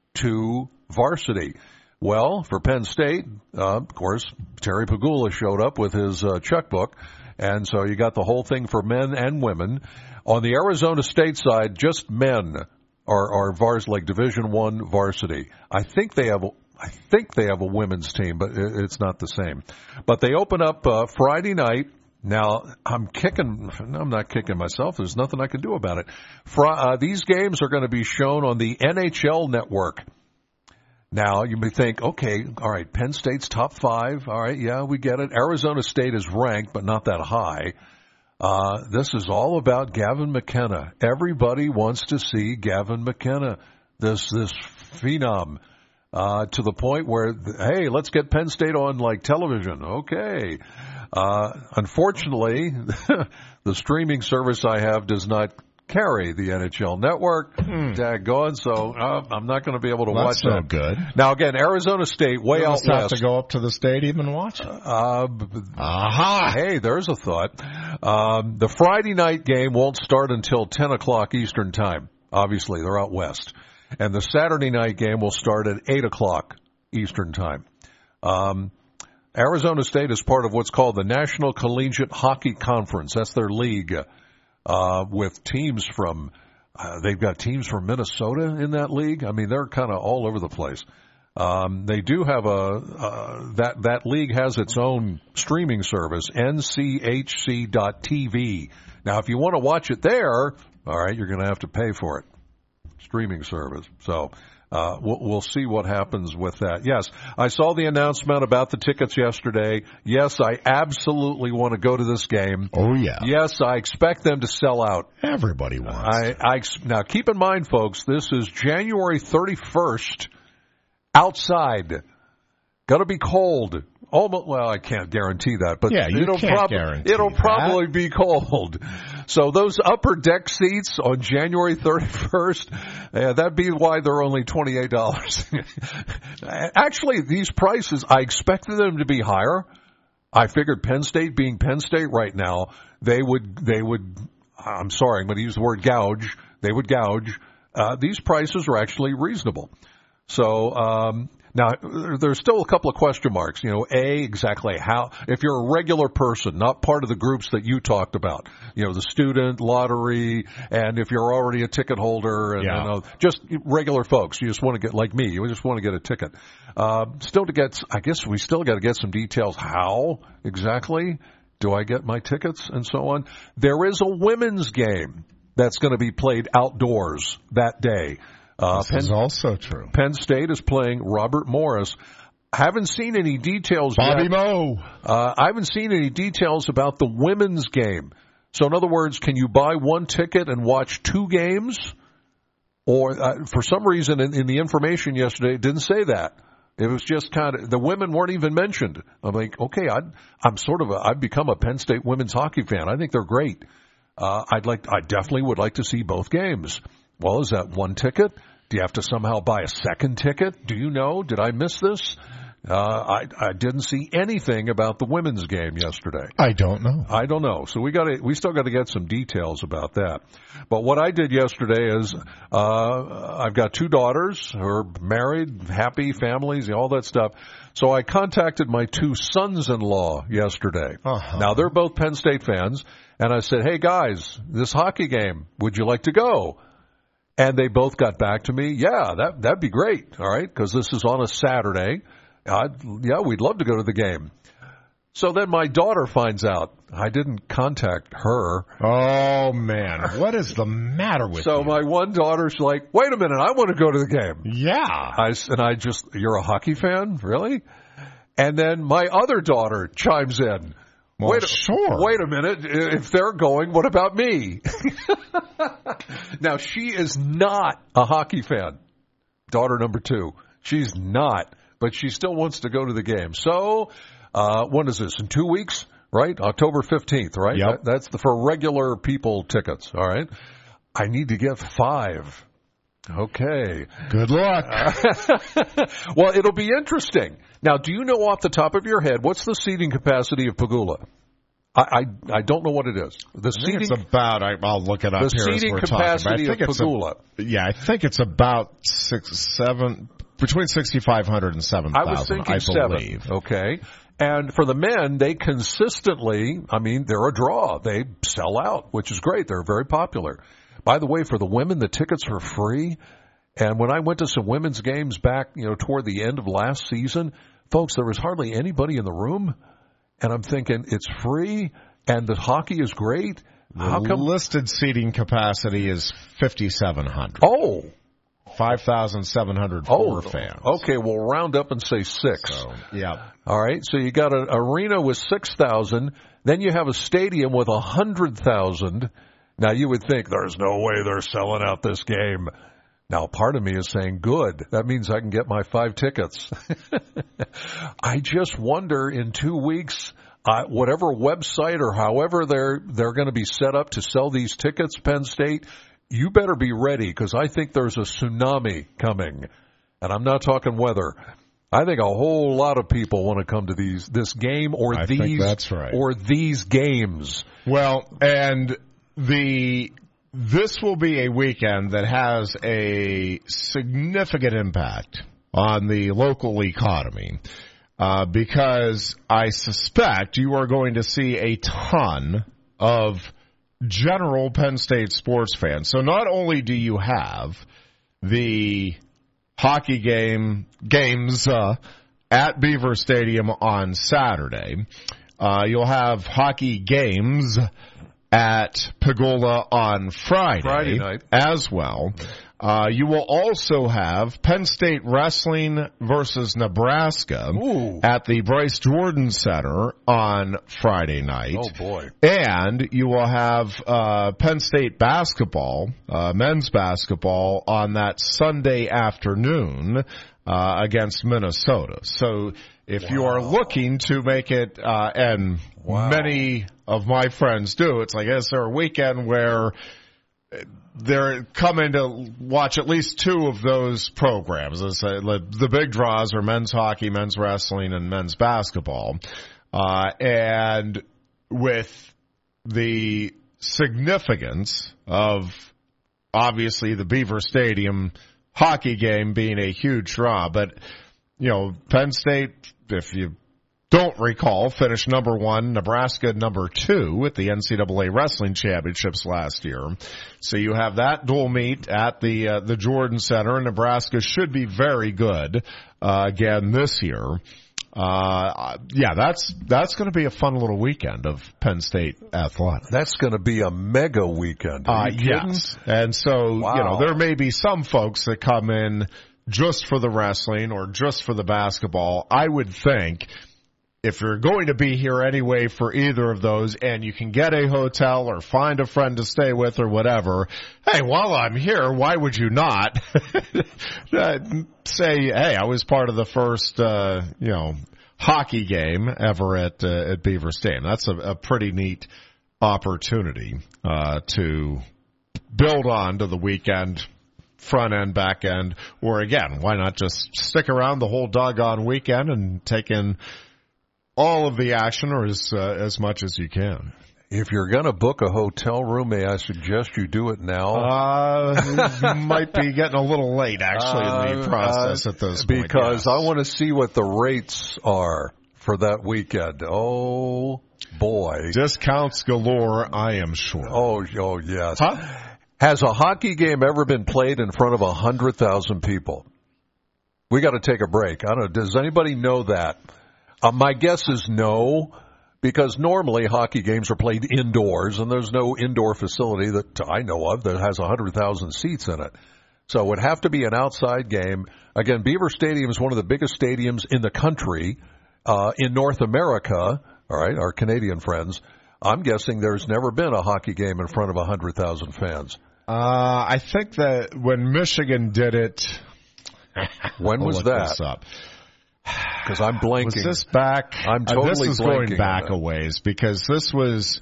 to varsity. Well, for Penn State, uh, of course, Terry Pagula showed up with his uh, checkbook, and so you got the whole thing for men and women. On the Arizona State side, just men are, are vars like Division One varsity. I think they have. I think they have a women's team, but it's not the same. But they open up uh, Friday night. Now, I'm kicking, I'm not kicking myself. There's nothing I can do about it. Fri- uh, these games are going to be shown on the N H L network. Now, you may think, okay, all right, Penn State's top five. All right, yeah, we get it. Arizona State is ranked, but not that high. Uh, this is all about Gavin McKenna. Everybody wants to see Gavin McKenna, this, this phenom. Uh, to the point where, hey, let's get Penn State on, like, television. Okay. Uh, unfortunately, the streaming service I have does not carry the N H L network. Hmm. Daggone, so uh, I'm not going to be able to well, watch that's that. no good. Now, again, Arizona State, way you out must have west. to go up to the stadium and watch it. Uh, Aha! Hey, there's a thought. Um, the Friday night game won't start until ten o'clock Eastern time. Obviously, they're out west. And the Saturday night game will start at eight o'clock Eastern time. Um, Arizona State is part of what's called the National Collegiate Hockey Conference. That's their league uh, with teams from, uh, they've got teams from Minnesota in that league. I mean, they're kind of all over the place. Um, they do have a, uh, that, that league has its own streaming service, N C H C dot T V. Now, if you want to watch it there, all right, you're going to have to pay for it. Streaming service. So uh, we'll, we'll see what happens with that. Yes, I saw the announcement about the tickets yesterday. Yes, I absolutely want to go to this game. Oh, yeah. Yes, I expect them to sell out. Everybody wants I, I, now, keep in mind, folks, this is January thirty-first outside. Going to be cold. Almost, well, I can't guarantee that, but yeah, you it'll, can't prob- guarantee it'll that. probably be cold. So those upper deck seats on January thirty-first, uh, that'd be why they're only twenty-eight dollars. Actually, these prices, I expected them to be higher. I figured Penn State being Penn State right now, they would, they would, I'm sorry, I'm going to use the word gouge. They would gouge. Uh, these prices are actually reasonable. So, um, now, there's still a couple of question marks. You know, A, exactly how, if you're a regular person, not part of the groups that you talked about, you know, the student, lottery, and if you're already a ticket holder, and, yeah. you know, just regular folks, you just want to get, like me, you just want to get a ticket. Uh, still to get, I guess we still got to get some details. How exactly do I get my tickets and so on? There is a women's game that's going to be played outdoors that day. Uh, this Penn, is also true. Penn State is playing Robert Morris. Haven't seen any details Bobby yet. Moe. Uh, I haven't seen any details about the women's game. So in other words, can you buy one ticket and watch two games? or uh, for some reason in, in the information yesterday, it didn't say that. It was just kind of, the women weren't even mentioned. I'm like, okay, I'd, I'm sort of a, I've become a Penn State women's hockey fan. I think they're great. Uh, I'd like, I definitely would like to see both games. Well, is that one ticket? Do you have to somehow buy a second ticket? Do you know? Did I miss this? Uh, I, I didn't see anything about the women's game yesterday. I don't know. I don't know. So we got to, we still got to get some details about that. But what I did yesterday is, uh, I've got two daughters who are married, happy families, all that stuff. So I contacted my two sons-in-law yesterday. Uh-huh. Now they're both Penn State fans. And I said, hey guys, this hockey game, would you like to go? And they both got back to me. Yeah, that, that'd be great. All right. Cause this is on a Saturday. I'd, yeah, we'd love to go to the game. So then my daughter finds out. I didn't contact her. Oh, man. What is the matter with so you? So my one daughter's like, wait a minute, I want to go to the game. Yeah. I, and I just, you're a hockey fan? Really? And then my other daughter chimes in. Well, wait, sure. Wait a minute. If they're going, what about me? Now, she is not a hockey fan. Daughter number two. She's not. But she still wants to go to the game. So, uh, when is this? In two weeks, right? October fifteenth, right? Yep. That, that's the, for regular people tickets, all right? I need to get five. Okay. Good luck. Well, it'll be interesting. Now, do you know off the top of your head, what's the seating capacity of Pagula? I, I, I don't know what it is. The I seating, think it's about, I, I'll look it up the here as seating we're capacity talking. I think of Pagula. A, yeah, I think it's about six, seven, between sixty-five hundred and seven thousand, I was thinking I seven. believe. Okay. And for the men, they consistently, I mean, they're a draw. They sell out, which is great. They're very popular. By the way, for the women, the tickets are free. And when I went to some women's games back, you know, toward the end of last season, folks, there was hardly anybody in the room. And I'm thinking, it's free and the hockey is great. How the come listed seating capacity is fifty-seven hundred. Oh. five thousand seven hundred Oh, for fans. okay, we'll round up and say six. So, yeah. All right, so you got an arena with six thousand, then you have a stadium with one hundred thousand. Now, you would think there's no way they're selling out this game. Now, part of me is saying, good. That means I can get my five tickets. I just wonder in two weeks, uh, whatever website or however they're they're going to be set up to sell these tickets, Penn State, you better be ready because I think there's a tsunami coming. And I'm not talking weather. I think a whole lot of people want to come to these this game or I these think that's right. or these games. Well, and the this will be a weekend that has a significant impact on the local economy uh, because I suspect you are going to see a ton of general Penn State sports fans. So not only do you have the hockey game games uh, at Beaver Stadium on Saturday, uh, you'll have hockey games at Pagula on Friday, Friday night as well. Uh, you will also have Penn State Wrestling versus Nebraska Ooh. at the Bryce Jordan Center on Friday night. Oh, boy. And you will have uh, Penn State basketball, uh, men's basketball, on that Sunday afternoon uh, against Minnesota. So if wow. you are looking to make it, uh, and wow. many of my friends do, it's like, is there a weekend where they're coming to watch at least two of those programs? The big draws are men's hockey, men's wrestling, and men's basketball. Uh, and with the significance of obviously the Beaver Stadium hockey game being a huge draw, but you know, Penn State, if you don't recall, finished number one, Nebraska number two at the N C double A Wrestling Championships last year. So you have that dual meet at the uh, the Jordan Center, and Nebraska should be very good uh, again this year. Uh, yeah, that's that's going to be a fun little weekend of Penn State athletics. That's going to be a mega weekend. Are Uh, you kidding? yes, and so Wow. you know there may be some folks that come in just for the wrestling or just for the basketball. I would think if you're going to be here anyway for either of those and you can get a hotel or find a friend to stay with or whatever, hey, while I'm here, why would you not say, hey, I was part of the first, uh, you know, hockey game ever at, uh, at Beaver Stadium. That's a, a pretty neat opportunity, uh, to build on to the weekend, front end, back end, or again, why not just stick around the whole doggone weekend and take in all of the action, or as uh, as much as you can. If you're going to book a hotel room, may I suggest you do it now? Uh, might be getting a little late, actually, uh, in the process uh, at this point. Because yes. I want to see what the rates are for that weekend. Oh, boy. Discounts galore, I am sure. Oh, oh yes. Huh? Has a hockey game ever been played in front of one hundred thousand people? We got to take a break. I don't know. Does anybody know that? Uh, my guess is no, because normally hockey games are played indoors, and there's no indoor facility that I know of that has one hundred thousand seats in it. So it would have to be an outside game. Again, Beaver Stadium is one of the biggest stadiums in the country, uh, in North America, all right, our Canadian friends. I'm guessing there's never been a hockey game in front of one hundred thousand fans. Uh, I think that when Michigan did it... When was that? Because I'm blanking. Was this back? I'm totally uh, This is going back a ways because this was.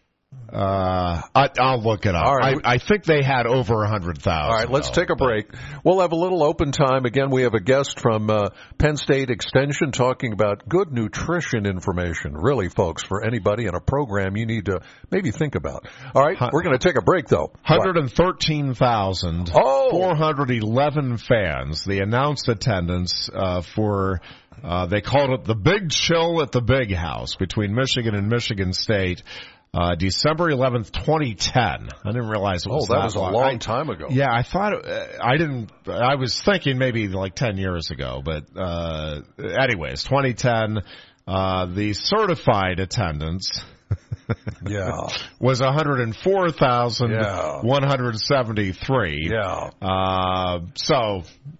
Uh, I, I'll look it up. Right. I, I think they had over a hundred thousand. All right, let's though, take a break. We'll have a little open time. Again, we have a guest from uh, Penn State Extension talking about good nutrition information. Really, folks, for anybody in a program you need to maybe think about. All right, we're going to take a break, though. one hundred thirteen thousand oh. four hundred eleven fans. The announced attendance uh, for, uh, they called it the Big Chill at the Big House between Michigan and Michigan State. Uh, December eleventh, twenty ten. I didn't realize it was Oh, that that was a long, long I, time ago. Yeah, I thought, uh, I didn't, I was thinking maybe like ten years ago, but, uh, anyways, twenty ten, uh, the certified attendance. Yeah. was one hundred four thousand one hundred seventy-three. Yeah. Uh, so.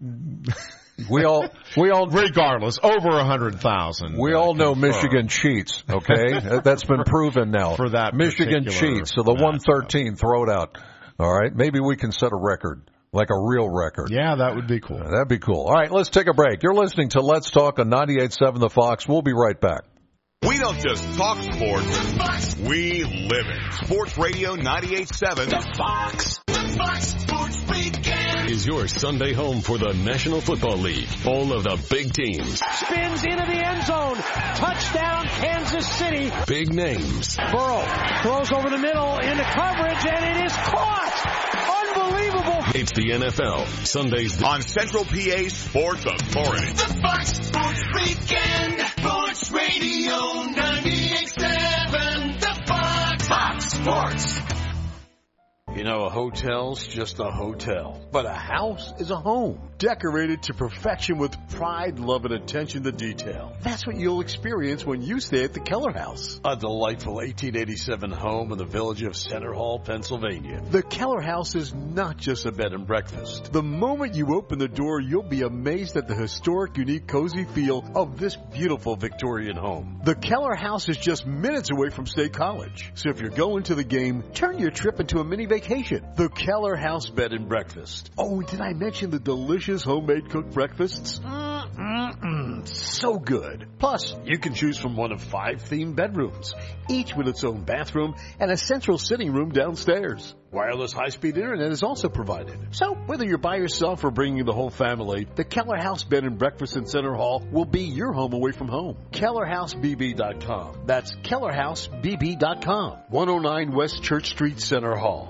We all, we all, regardless, over a hundred thousand. We all know Michigan cheats. Okay, that's been proven now. For that, Michigan cheats. So the one thirteen, throw it out. All right, maybe we can set a record, like a real record. Yeah, that would be cool. Uh, that'd be cool. All right, let's take a break. You're listening to Let's Talk on ninety-eight point seven The Fox. We'll be right back. We don't just talk sports, we live it. Sports Radio ninety-eight point seven The Fox. The Fox Sports Weekend is your Sunday home for the National Football League. All of the big teams. Spins into the end zone. Touchdown, Kansas City. Big names. Burrow throws over the middle into coverage, and it is caught. Unbelievable. It's the N F L. Sundays on Central P A Sports Authority. The Fox Sports Weekend. Sports Radio ninety-eight point seven. The Fox. Fox Sports. You know, a hotel's just a hotel, but a house is a home, decorated to perfection with pride, love, and attention to detail. That's what you'll experience when you stay at the Keller House, a delightful eighteen eighty-seven home in the village of Center Hall, Pennsylvania. The Keller House is not just a bed and breakfast. The moment you open the door, you'll be amazed at the historic, unique, cozy feel of this beautiful Victorian home. The Keller House is just minutes away from State College, so if you're going to the game, turn your trip into a mini vacation. The Keller House Bed and Breakfast. Oh, did I mention the delicious homemade cooked breakfasts? Mm-mm-mm. So good. Plus, you can choose from one of five themed bedrooms, each with its own bathroom and a central sitting room downstairs. Wireless high-speed internet is also provided. So, whether you're by yourself or bringing the whole family, the Keller House Bed and Breakfast in Center Hall will be your home away from home. Keller House B B dot com. That's Keller House B B dot com. one oh nine West Church Street, Center Hall.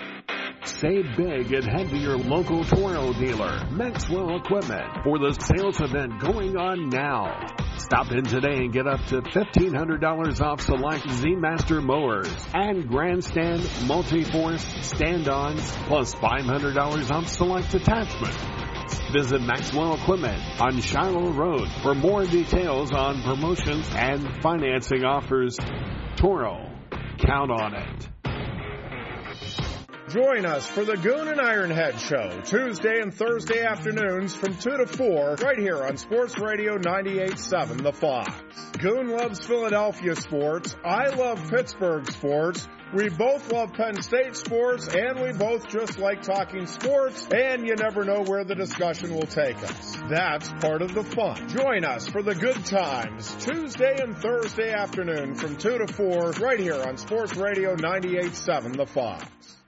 Save big and head to your local Toro dealer, Maxwell Equipment, for the sales event going on now. Stop in today and get up to fifteen hundred dollars off select Z-Master mowers and Grandstand multi-force stand-ons, plus five hundred dollars off select attachments. Visit Maxwell Equipment on Shiloh Road for more details on promotions and financing offers. Toro, count on it. Join us for the Goon and Ironhead Show, Tuesday and Thursday afternoons from two to four, right here on Sports Radio ninety-eight point seven The Fox. Goon loves Philadelphia sports. I love Pittsburgh sports. We both love Penn State sports, and we both just like talking sports, and you never know where the discussion will take us. That's part of the fun. Join us for the good times, Tuesday and Thursday afternoon from two to four, right here on Sports Radio ninety-eight point seven The Fox.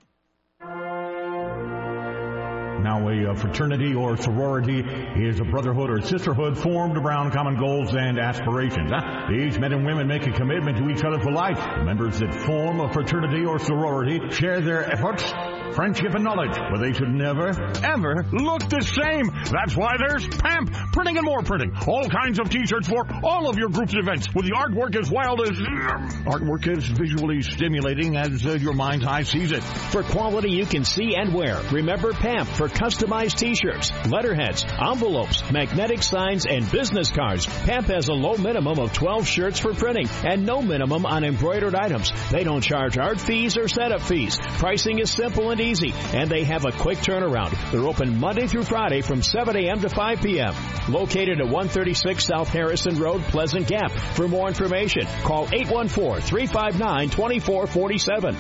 Now, a fraternity or sorority is a brotherhood or sisterhood formed around common goals and aspirations. These men and women make a commitment to each other for life. The members that form a fraternity or sorority share their efforts, friendship, and knowledge, but they should never, ever look the same. That's why there's P A M P, Printing and More Printing. All kinds of t-shirts for all of your groups and events, with the artwork as wild as... Artwork as visually stimulating as uh, your mind's eye sees it. For quality you can see and wear, remember P A M P for customized t-shirts, letterheads, envelopes, magnetic signs, and business cards. P A M P has a low minimum of twelve shirts for printing and no minimum on embroidered items. They don't charge art fees or setup fees. Pricing is simple and easy, and they have a quick turnaround. They're open Monday through Friday from seven a.m. to five p.m. Located at one thirty-six South Harrison Road, Pleasant Gap. For more information, call eight one four, three five nine, two four four seven.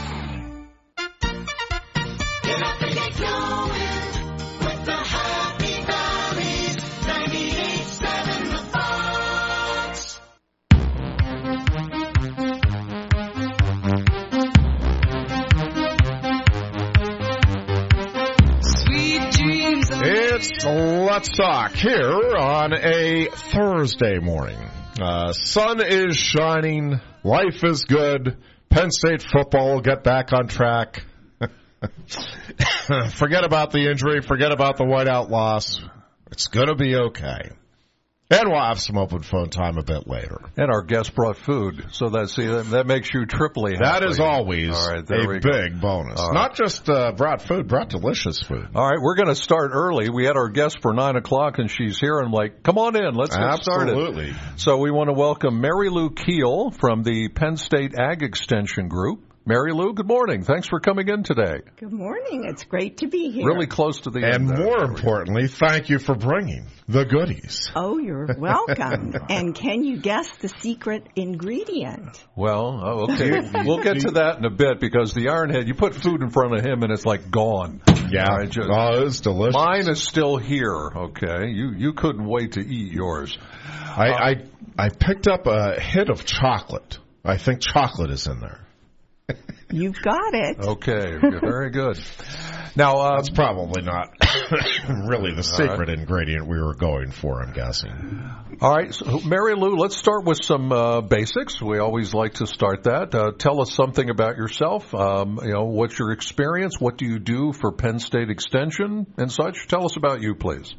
It's Let's Talk here on a Thursday morning. Uh, sun is shining. Life is good. Penn State football will get back on track. Forget about the injury. Forget about the whiteout loss. It's going to be okay. And we'll have some open phone time a bit later. And our guest brought food, so that see that, that makes you triply happy. That is always All right, a big bonus. All Not right. just uh, brought food, brought delicious food. All right, we're going to start early. We had our guest for nine o'clock, and she's here. And I'm like, come on in, let's get Absolutely. started. So we want to welcome Mary Lou Keel from the Penn State Ag Extension Group. Mary Lou, good morning. Thanks for coming in today. Good morning. It's great to be here. Really close to the And end. And more importantly, thank you for bringing the goodies. Oh, you're welcome. And can you guess the secret ingredient? Well, oh, okay. We'll get to that in a bit because the Ironhead, you put food in front of him and it's like gone. Yeah. All right, just, oh, it's delicious. Mine is still here, okay? You you couldn't wait to eat yours. I, uh, I, I picked up a hit of chocolate. I think chocolate is in there. You've got it. Okay, very good. Now, uh, that's probably not really the secret right. ingredient we were going for, I'm guessing. All right, so Mary Lou, let's start with some uh, basics. We always like to start that. Uh, tell us something about yourself. Um, you know, what's your experience? What do you do for Penn State Extension and such? Tell us about you, please.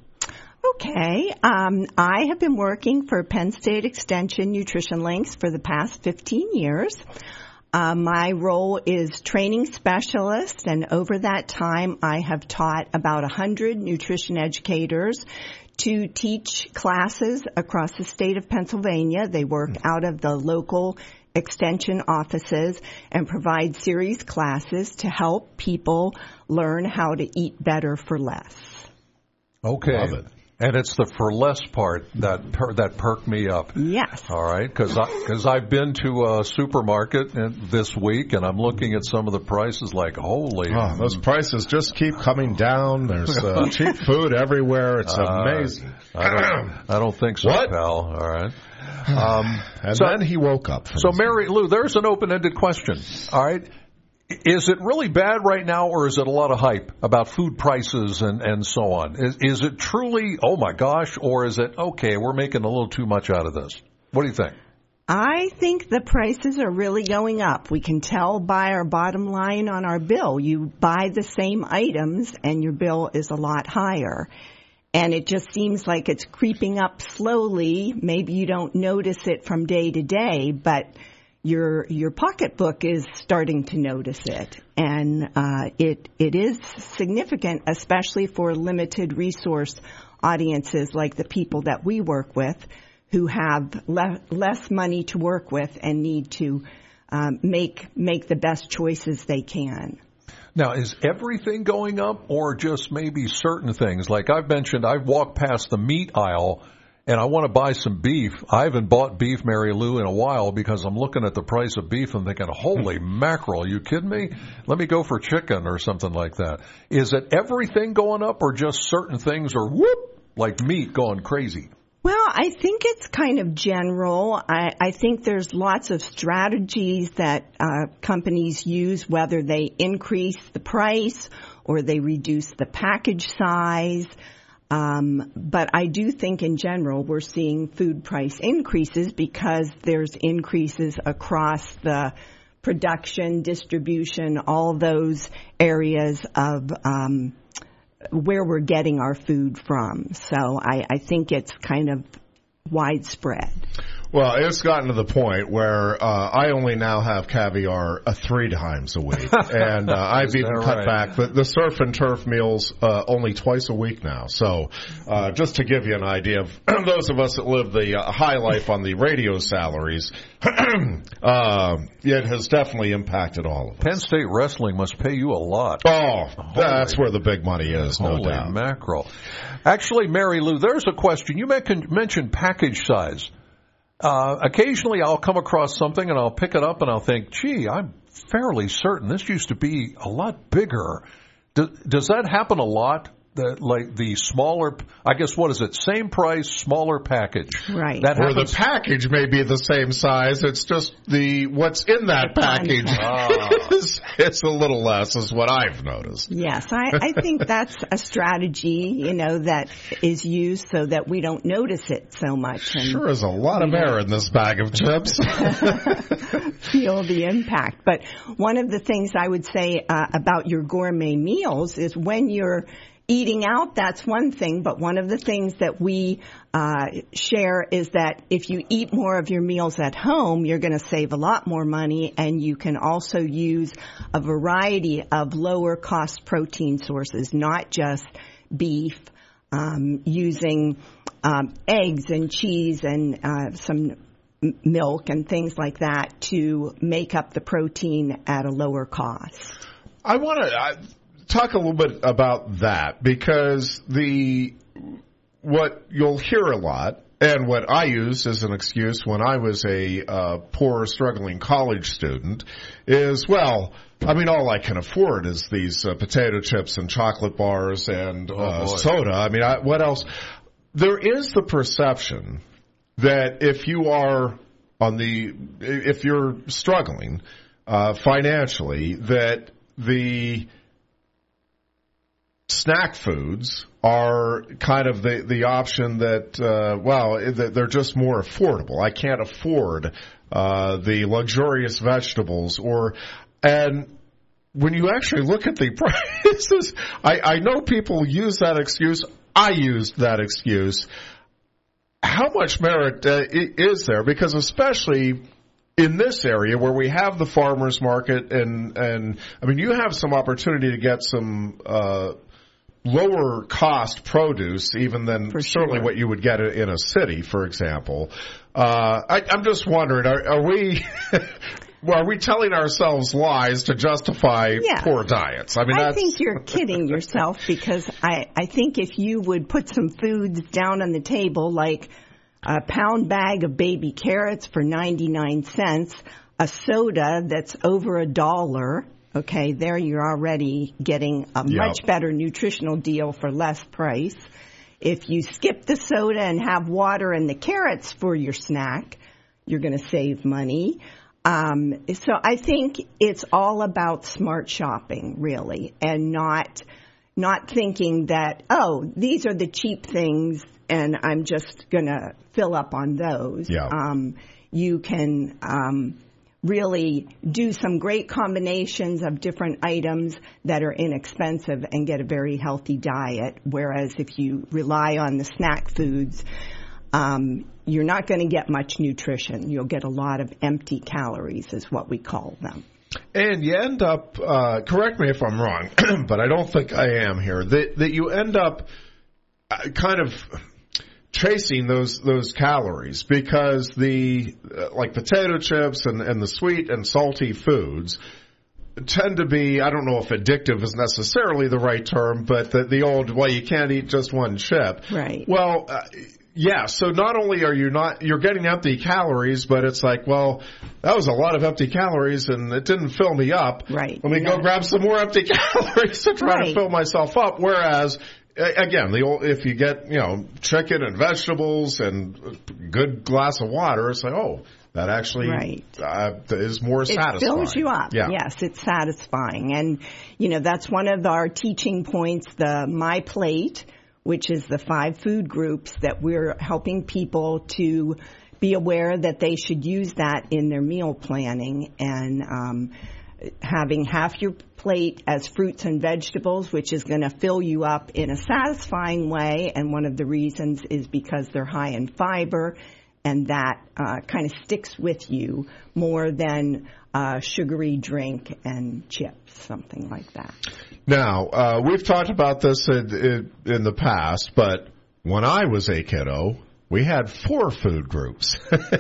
Okay. Um, I have been working for Penn State Extension Nutrition Links for the past fifteen years. Uh, my role is training specialist, and over that time I have taught about one hundred nutrition educators to teach classes across the state of Pennsylvania. They work out of the local extension offices and provide series classes to help people learn how to eat better for less. Okay. Love it. And it's the for less part that per, that perked me up. Yes. All right, because because I've been to a supermarket this week and I'm looking at some of the prices like holy. Oh, those prices just keep coming down. There's uh, cheap food everywhere. It's uh, amazing. I don't, I don't think so, what? pal. All right. Um, and so, then he woke up. So, Mary Lou, there's an open-ended question. All right. Is it really bad right now, or is it a lot of hype about food prices and, and so on? Is, is it truly, oh, my gosh, or is it, okay, we're making a little too much out of this? What do you think? I think the prices are really going up. We can tell by our bottom line on our bill. You buy the same items, and your bill is a lot higher. And it just seems like it's creeping up slowly. Maybe you don't notice it from day to day, but your your pocketbook is starting to notice it, and uh, it it is significant, especially for limited resource audiences like the people that we work with, who have le- less money to work with and need to um, make make the best choices they can. Now, is everything going up or just maybe certain things? Like I've mentioned, I've walked past the meat aisle and I want to buy some beef. I haven't bought beef, Mary Lou, in a while because I'm looking at the price of beef and thinking, holy mackerel, you kidding me? Let me go for chicken or something like that. Is it everything going up or just certain things or whoop, like meat going crazy? Well, I think it's kind of general. I, I think there's lots of strategies that uh, companies use, whether they increase the price or they reduce the package size. Um, but I do think in general we're seeing food price increases because there's increases across the production, distribution, all those areas of um where we're getting our food from. So I, I think it's kind of widespread. Well, it's gotten to the point where uh, I only now have caviar uh, three times a week, and uh, I've even cut right? back the, the surf and turf meals uh, only twice a week now. So, uh, just to give you an idea of those of us that live the uh, high life on the radio salaries, uh, it has definitely impacted all of us. Penn State wrestling must pay you a lot. Oh, that's where the big money is, no Holy doubt. mackerel! Actually, Mary Lou, there's a question. You mentioned package size. Uh, occasionally I'll come across something and I'll pick it up and I'll think, gee, I'm fairly certain this used to be a lot bigger. Do, does that happen a lot? The, like the smaller, I guess, what is it? Same price, smaller package. Right. That or happens. the package may be the same size. It's just the what's in that package Ah. is it's a little less, is what I've noticed. Yes, I, I think that's a strategy, you know, that is used so that we don't notice it so much. And Sure is a lot of air in this bag of chips. feel the impact. But one of the things I would say uh, about your gourmet meals is when you're eating out, that's one thing, but one of the things that we uh, share is that if you eat more of your meals at home, you're going to save a lot more money, and you can also use a variety of lower cost protein sources, not just beef, um, using um, eggs and cheese and uh, some m- milk and things like that to make up the protein at a lower cost. I want to talk a little bit about that, because the what you'll hear a lot, and what I used as an excuse when I was a uh, poor, struggling college student, is, well, I mean, all I can afford is these uh, potato chips and chocolate bars and Oh, uh, boy. soda. I mean, I, what else? There is the perception that if you are on the, if you're struggling uh, financially, that the snack foods are kind of the, the option that, uh, well, they're just more affordable. I can't afford uh, the luxurious vegetables, or, and when you actually look at the prices, I, I know people use that excuse. I used that excuse. How much merit uh, is there? Because especially in this area where we have the farmers market, and, and I mean, you have some opportunity to get some uh, lower cost produce even than For certainly sure. what you would get in a city, for example. Uh, I, I'm just wondering, are, are we well, are we telling ourselves lies to justify Yeah. poor diets? I mean, I that's, think you're kidding yourself, because I, I think if you would put some foods down on the table, like a pound bag of baby carrots for ninety-nine cents, a soda that's over a dollar, okay, there you're already getting a Yeah. much better nutritional deal for less price. If you skip the soda and have water and the carrots for your snack, you're going to save money. Um, so I think it's all about smart shopping, really, and not not thinking that, oh, these are the cheap things and I'm just going to fill up on those. Yeah. Um, you can um, really do some great combinations of different items that are inexpensive and get a very healthy diet, whereas if you rely on the snack foods, um, you're not going to get much nutrition. You'll get a lot of empty calories, is what we call them. and you end up, uh, correct me if I'm wrong, but I don't think I am here, that, that you end up uh, kind of chasing those those calories, because the uh, like potato chips and, and the sweet and salty foods, tend to be, I don't know if addictive is necessarily the right term, but the, the old, well, you can't eat just one chip. Right. Well, uh, yeah, so not only are you not, you're getting empty calories, but it's like, well, that was a lot of empty calories and it didn't fill me up. Right. Let me yeah. go grab some more empty calories to try right. to fill myself up. Whereas, again, the old, if you get, you know, chicken and vegetables and a good glass of water, it's like, oh, that actually right. uh, is more satisfying. It fills you up. Yeah. Yes, it's satisfying. And, you know, that's one of our teaching points, the My Plate, which is the five food groups that we're helping people to be aware that they should use that in their meal planning. And um, having half your plate as fruits and vegetables, which is going to fill you up in a satisfying way. And one of the reasons is because they're high in fiber. And that uh, kind of sticks with you more than a sugary drink and chips, something like that. Now, uh, we've talked about this in, in, in the past, but when I was a kiddo, we had four food groups.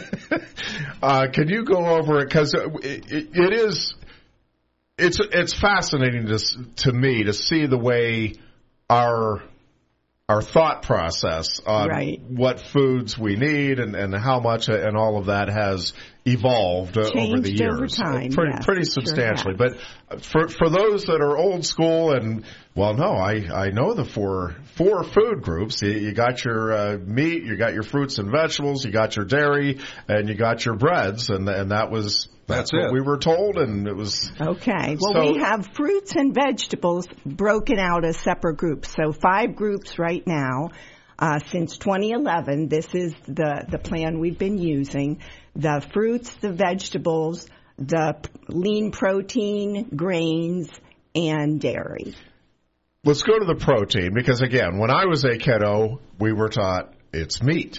uh, can you go over it? Because it, it, it is, it's it's fascinating to to me to see the way our our thought process on right. what foods we need and, and how much and all of that has evolved uh, over the years. Over time, pretty, yes, pretty substantially. Sure but for for those that are old school and, well, no, I, I know the four four food groups. You, you got your uh, meat, you got your fruits and vegetables, you got your dairy, and you got your breads, and and that was That's, That's what we were told, and it was... Okay. Well, so, we have fruits and vegetables broken out as separate groups. So five groups right now. Uh, since twenty eleven, this is the, the plan we've been using. The fruits, the vegetables, the lean protein, grains, and dairy. Let's go to the protein, because, again, when I was a kiddo, we were taught it's meat.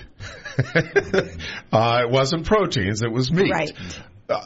uh, it wasn't proteins, it was meat. Right. Uh,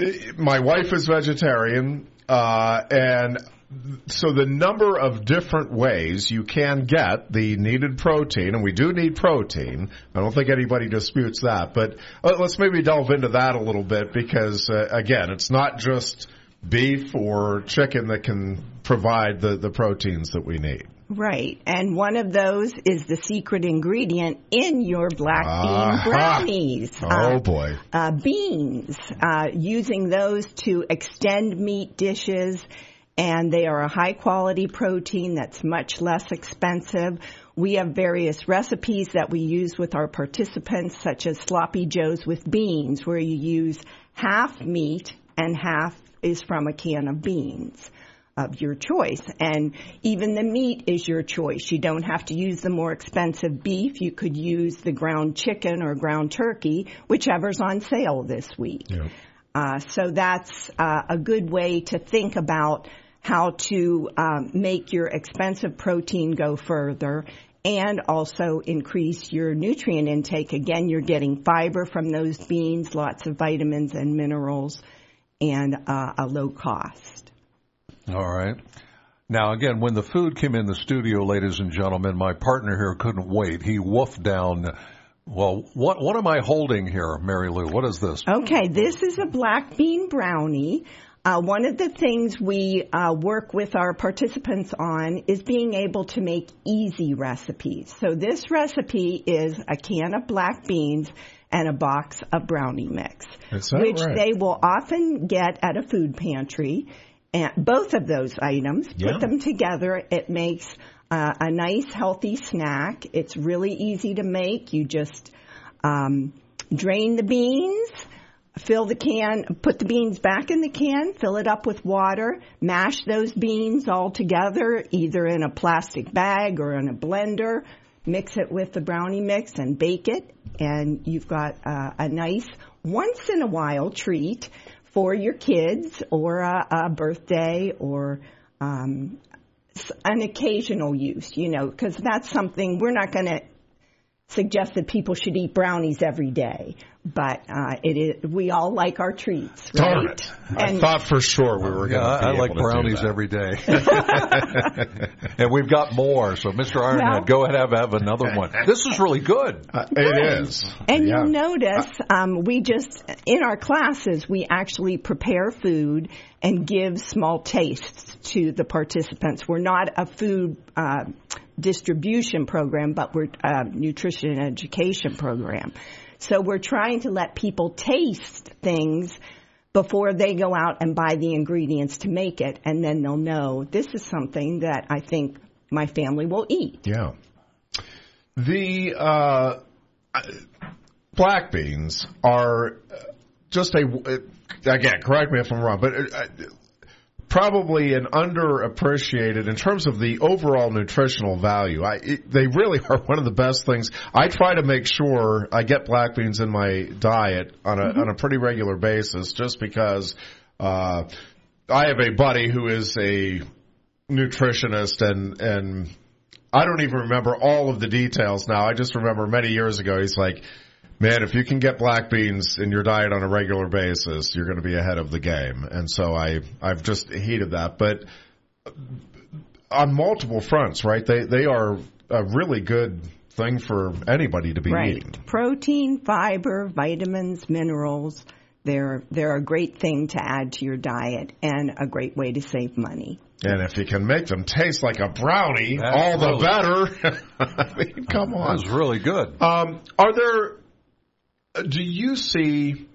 my wife is vegetarian, uh, and so the number of different ways you can get the needed protein, and we do need protein. I don't think anybody disputes that, but let's maybe delve into that a little bit because, uh, again, it's not just beef or chicken that can provide the, the proteins that we need. Right, and one of those is the secret ingredient in your black bean uh-huh. brownies. Oh, uh, boy. Uh, beans, uh, using those to extend meat dishes, and they are a high-quality protein that's much less expensive. We have various recipes that we use with our participants, such as Sloppy Joes with beans, where you use half meat and half is from a can of beans of your choice. And even the meat is your choice. You don't have to use the more expensive beef. You could use the ground chicken or ground turkey, whichever's on sale this week. Yep. Uh, so that's uh, a good way to think about how to um, make your expensive protein go further and also increase your nutrient intake. Again, you're getting fiber from those beans, lots of vitamins and minerals, and uh, a low cost. All right. Now, again, when the food came in the studio, ladies and gentlemen, my partner here couldn't wait. He wolfed down, well, what what am I holding here, Mary Lou? What is this? Okay, this is a black bean brownie. Uh, one of the things we uh, work with our participants on is being able to make easy recipes. So this recipe is a can of black beans and a box of brownie mix, Is that which right? they will often get at a food pantry. And both of those items, Yeah. put them together, it makes uh, a nice, healthy snack. It's really easy to make. You just um, drain the beans, fill the can, put the beans back in the can, fill it up with water, mash those beans all together, either in a plastic bag or in a blender, mix it with the brownie mix and bake it, and you've got uh, a nice once-in-a-while treat for your kids or a, a birthday or um, an occasional use, you know, because that's something we're not going to suggest that people should eat brownies every day. But uh, it is, we all like our treats, right? Darn it. I And thought for sure we were Yeah, going to I, be I like able to brownies do that. every day. And we've got more. So, Mister Ironhead, Well- go ahead and have another one. This is really good. Uh, it is. And Yeah. you'll notice um, we just, in our classes, we actually prepare food and give small tastes to the participants. We're not a food uh, distribution program, but we're a nutrition education program. So we're trying to let people taste things before they go out and buy the ingredients to make it, and then they'll know this is something that I think my family will eat. Yeah. The uh, black beans are just a, again, correct me if I'm wrong, but uh, probably an underappreciated in terms of the overall nutritional value. I, it, they really are one of the best things. I try to make sure I get black beans in my diet on a, mm-hmm. on a pretty regular basis just because uh, I have a buddy who is a nutritionist and, and I don't even remember all of the details now. I just remember many years ago he's like, man, if you can get black beans in your diet on a regular basis, you're going to be ahead of the game. And so I, I've just heeded that. But on multiple fronts, right, they, they are a really good thing for anybody to be right. eating. Protein, fiber, vitamins, minerals, they're, they're a great thing to add to your diet and a great way to save money. And if you can make them taste like a brownie, That's all the really, better. I mean, come on. That was really good. Um, are there, do you see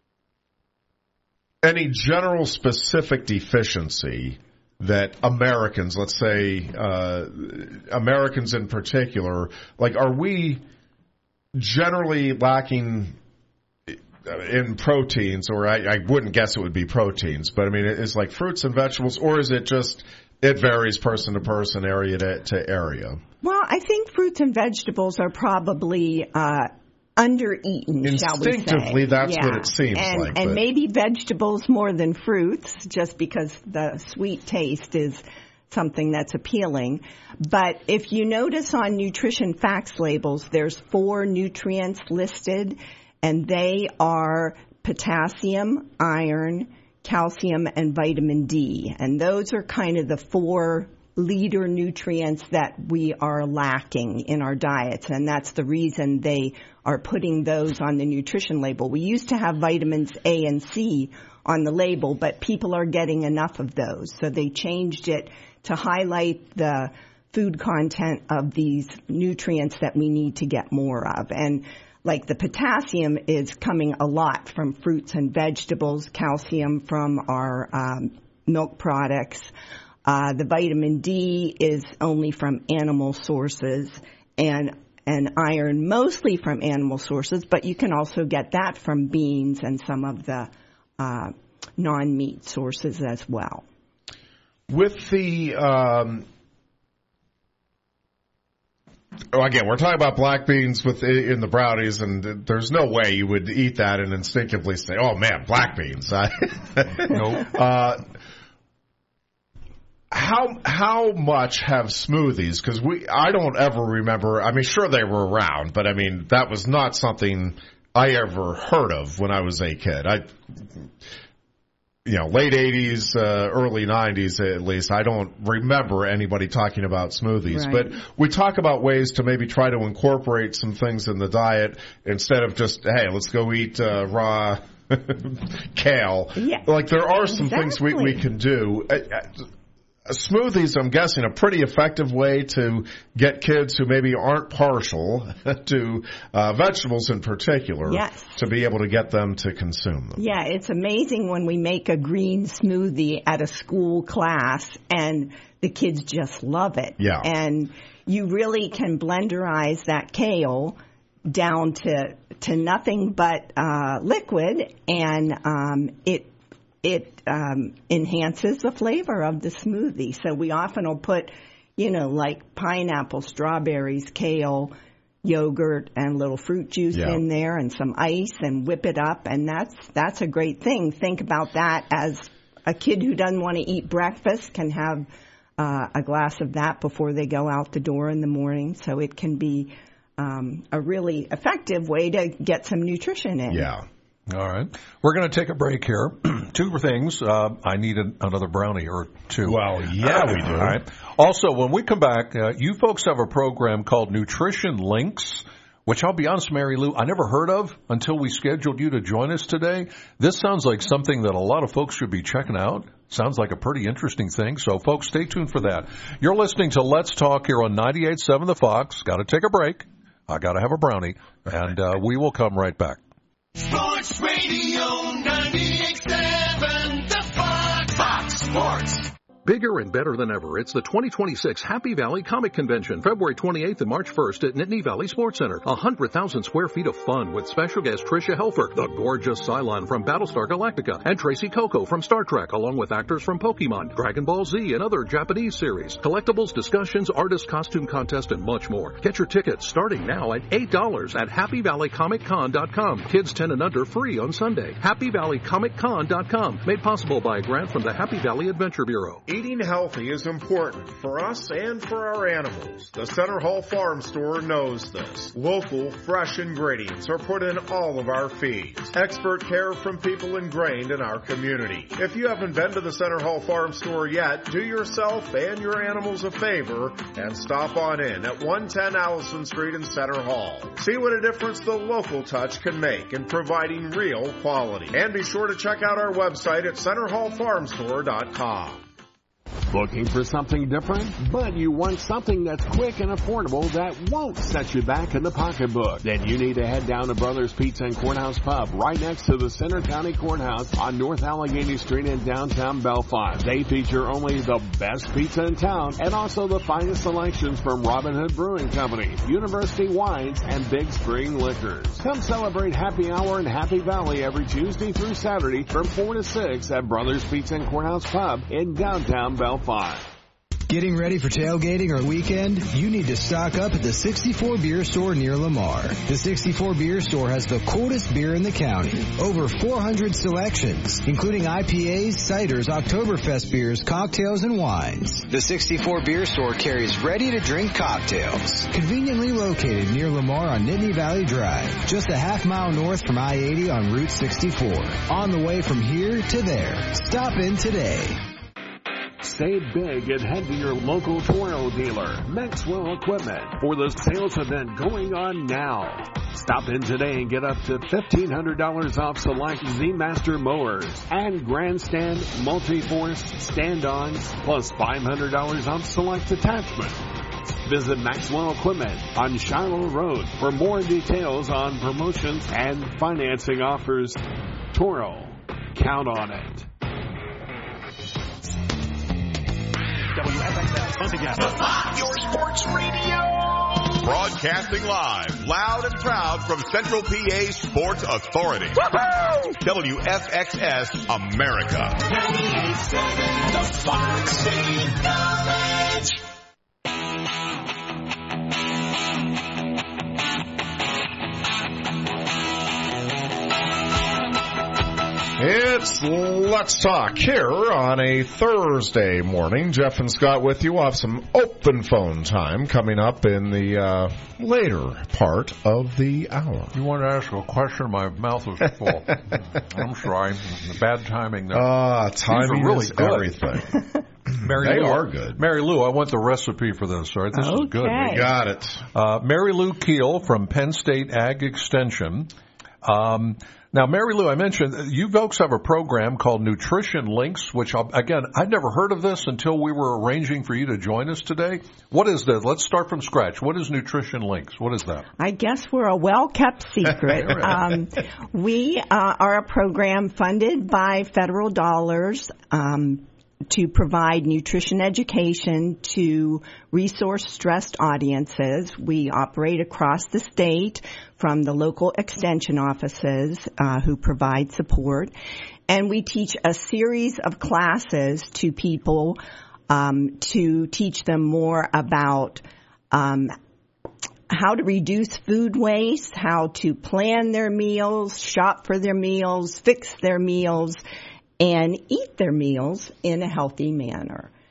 any general specific deficiency that Americans, let's say uh, Americans in particular, like are we generally lacking in proteins, or I, I wouldn't guess it would be proteins, but I mean, it's like fruits and vegetables, or is it just, it varies person to person, area to, to area? Well, I think fruits and vegetables are probably uh, under-eaten, shall we say. Instinctively, that's yeah. what it seems and, like. And but. maybe vegetables more than fruits, just because the sweet taste is something that's appealing. But if you notice on nutrition facts labels, there's four nutrients listed, and they are potassium, iron, calcium, and vitamin D. And those are kind of the four leader nutrients that we are lacking in our diets. And that's the reason they are putting those on the nutrition label. We used to have vitamins A and C on the label, but people are getting enough of those. So they changed it to highlight the food content of these nutrients that we need to get more of. And like the potassium is coming a lot from fruits and vegetables, calcium from our um, milk products. Uh, the vitamin D is only from animal sources, and and iron mostly from animal sources, but you can also get that from beans and some of the uh, non-meat sources as well. With the um Oh, again, we're talking about black beans with in the brownies, and there's no way you would eat that and instinctively say, "Oh man, black beans." Nope. Uh, how how much have smoothies? Because we, I don't ever remember. I mean, sure they were around, but I mean that was not something I ever heard of when I was a kid. I. You know, late eighties, uh, early nineties at least, I don't remember anybody talking about smoothies. Right. But we talk about ways to maybe try to incorporate some things in the diet instead of just, hey, let's go eat uh, raw kale. Yeah. Like there are some exactly. things we, we can do. Uh, uh, Smoothies, I'm guessing, a pretty effective way to get kids who maybe aren't partial to uh, vegetables in particular yes. to be able to get them to consume them. Yeah, it's amazing when we make a green smoothie at a school class and the kids just love it. Yeah. And you really can blenderize that kale down to to nothing but uh, liquid, and um, it it um, enhances the flavor of the smoothie. So we often will put, you know, like pineapple, strawberries, kale, yogurt, and a little fruit juice yeah. in there, and some ice, and whip it up, and that's that's a great thing. Think about that as a kid who doesn't want to eat breakfast can have uh, a glass of that before they go out the door in the morning. So it can be um, a really effective way to get some nutrition in. Yeah. All right. We're going to take a break here. Two things. Uh, I need an, another brownie or two. Well, yeah, we do. All right. Also, when we come back, uh, you folks have a program called Nutrition Links, which I'll be honest, Mary Lou, I never heard of until we scheduled you to join us today. This sounds like something that a lot of folks should be checking out. Sounds like a pretty interesting thing. So, folks, stay tuned for that. You're listening to Let's Talk here on ninety-eight point seven The Fox. Got to take a break. I got to have a brownie. And uh, we will come right back. Sports Radio ninety-eight point seven, The Fox. Fox Sports. Bigger and better than ever, it's the twenty twenty-six Happy Valley Comic Convention, February twenty-eighth and March first at Nittany Valley Sports Center. one hundred thousand square feet of fun with special guest Tricia Helfer, the gorgeous Cylon from Battlestar Galactica, and Tracy Coco from Star Trek, along with actors from Pokemon, Dragon Ball Z, and other Japanese series. Collectibles, discussions, artist costume contest, and much more. Get your tickets starting now at eight dollars at happy valley comic con dot com. Kids ten and under free on Sunday. happy valley comic con dot com. Made possible by a grant from the Happy Valley Adventure Bureau. Eating healthy is important for us and for our animals. The Center Hall Farm Store knows this. Local, fresh ingredients are put in all of our feeds. Expert care from people ingrained in our community. If you haven't been to the Center Hall Farm Store yet, do yourself and your animals a favor and stop on in at one ten Allison Street in Center Hall. See what a difference the local touch can make in providing real quality. And be sure to check out our website at center hall farm store dot com. Looking for something different? But you want something that's quick and affordable that won't set you back in the pocketbook? Then you need to head down to Brothers Pizza and Courthouse Pub right next to the Center County Courthouse on North Allegheny Street in downtown Belfast. They feature only the best pizza in town and also the finest selections from Robin Hood Brewing Company, University Wines, and Big Spring Liquors. Come celebrate Happy Hour in Happy Valley every Tuesday through Saturday from four to six at Brothers Pizza and Courthouse Pub in downtown Belfast. Getting ready for tailgating or weekend? You need to stock up at the sixty-four Beer Store near Lamar. The sixty-four Beer Store has the coldest beer in the county. Over four hundred selections, including I P As, ciders, Oktoberfest beers, cocktails, and wines. The sixty-four Beer Store carries ready-to-drink cocktails. Conveniently located near Lamar on Nittany Valley Drive, just a half mile north from I eighty on Route sixty-four. On the way from here to there. Stop in today. Save big and head to your local Toro dealer, Maxwell Equipment, for the sales event going on now. Stop in today and get up to fifteen hundred dollars off select Z-Master mowers and Grandstand multi-force stand-ons, plus five hundred dollars off select attachments. Visit Maxwell Equipment on Shiloh Road for more details on promotions and financing offers. Toro, count on it. W F X L, once again. The Fox, your sports radio. Broadcasting live, loud and proud from Central P A Sports Authority. Woo-hoo! W F X S America. ninety-eight point seven, The Fox State Knowledge. It's Let's Talk here on a Thursday morning. Jeff and Scott with you. We'll have some open phone time coming up in the uh, later part of the hour. You want to ask a question? My mouth is full. I'm sorry. Bad timing there. Uh, timing really is good. everything. Mary they Lou, are good. Mary Lou, I want the recipe for this. All right, this okay. is good. We got it. Uh, Mary Lou Keel from Penn State Ag Extension. Um, now, Mary Lou, I mentioned you folks have a program called Nutrition Links, which, I'll, again, I'd never heard of this until we were arranging for you to join us today. What is this? Let's start from scratch. What is Nutrition Links? What is that? I guess we're a well-kept secret. um, we uh, are a program funded by federal dollars um, to provide nutrition education to resource-stressed audiences. We operate across the state from the local extension offices uh, who provide support. And we teach a series of classes to people um, to teach them more about um, how to reduce food waste, how to plan their meals, shop for their meals, fix their meals, and eat their meals in a healthy manner.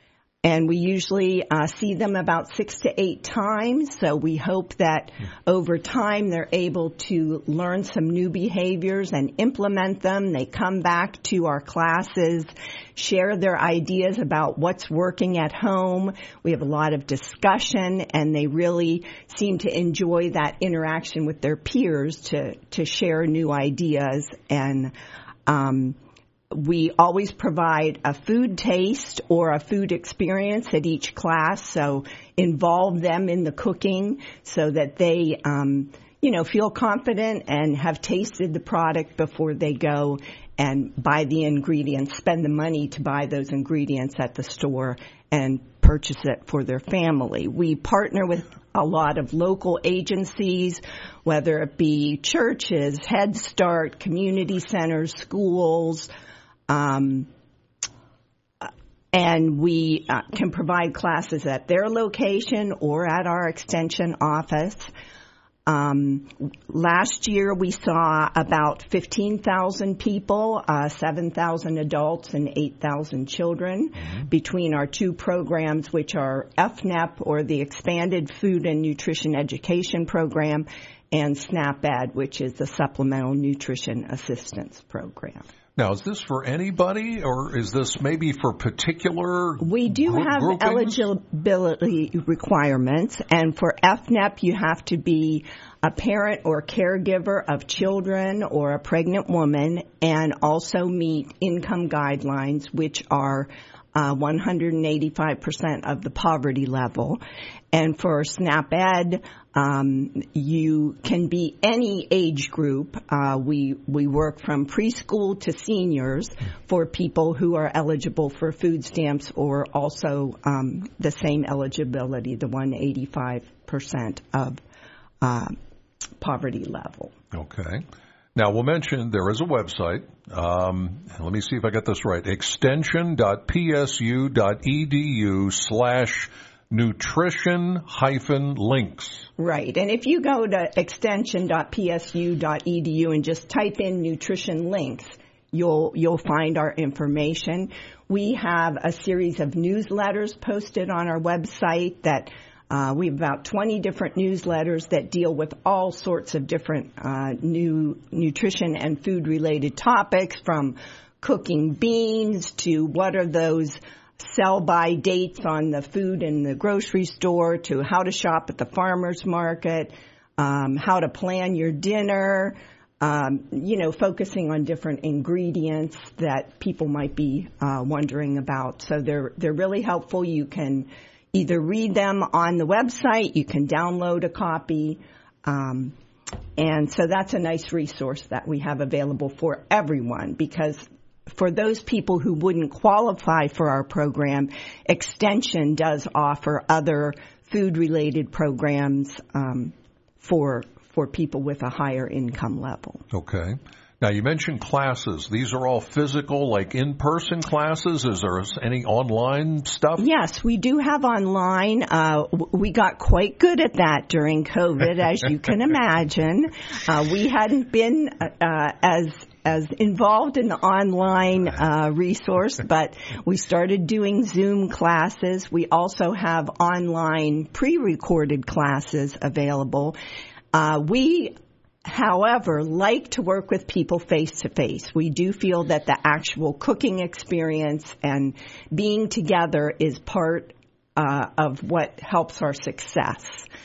And we usually uh, see them about six to eight times. So we hope that over time they're able to learn some new behaviors and implement them. They come back to our classes, share their ideas about what's working at home. We have a lot of discussion, and they really seem to enjoy that interaction with their peers to, to share new ideas. And um we always provide a food taste or a food experience at each class, so involve them in the cooking so that they, um, you know, feel confident and have tasted the product before they go and buy the ingredients, spend the money to buy those ingredients at the store and purchase it for their family. We partner with a lot of local agencies, whether it be churches, Head Start, community centers, schools, Um, and we uh, can provide classes at their location or at our extension office. Um, last year we saw about fifteen thousand people, uh, seven thousand adults and eight thousand children mm-hmm. between our two programs, which are F N E P, or the Expanded Food and Nutrition Education Program, and SNAP-Ed, which is the Supplemental Nutrition Assistance Program. Now, is this for anybody, or is this maybe for particular We do group, have groupings? eligibility requirements, and for F N E P, you have to be a parent or caregiver of children or a pregnant woman, and also meet income guidelines, which are uh, one hundred eighty-five percent of the poverty level. And for SNAP-Ed, um, you can be any age group. Uh, we we work from preschool to seniors for people who are eligible for food stamps, or also um, the same eligibility, the one hundred eighty-five percent of uh, poverty level. Okay. Now, we'll mention there is a website. Um, let me see if I got this right. extension dot p s u dot e d u slash nutrition hyphen links. Right. And if you go to extension dot p s u dot e d u and just type in nutrition links, you'll you'll find our information. We have a series of newsletters posted on our website that uh, we have about twenty different newsletters that deal with all sorts of different uh, new nutrition and food related topics, from cooking beans to what are those sell-by dates on the food in the grocery store, to how to shop at the farmer's market, um, how to plan your dinner, um, you know, focusing on different ingredients that people might be uh, wondering about. So they're they're really helpful. You can either read them on the website, you can download a copy, um, and so that's a nice resource that we have available for everyone, because for those people who wouldn't qualify for our program, Extension does offer other food-related programs um, for for people with a higher income level. Okay. Now, you mentioned classes. These are all physical, like in-person classes? Is there any online stuff? Yes, we do have online. Uh, we got quite good at that during COVID, as you can imagine. Uh, we hadn't been uh, as as involved in the online uh, resource, but we started doing Zoom classes. We also have online pre-recorded classes available. Uh, we However, like to work with people face-to-face. We do feel that the actual cooking experience and being together is part uh, of what helps our success.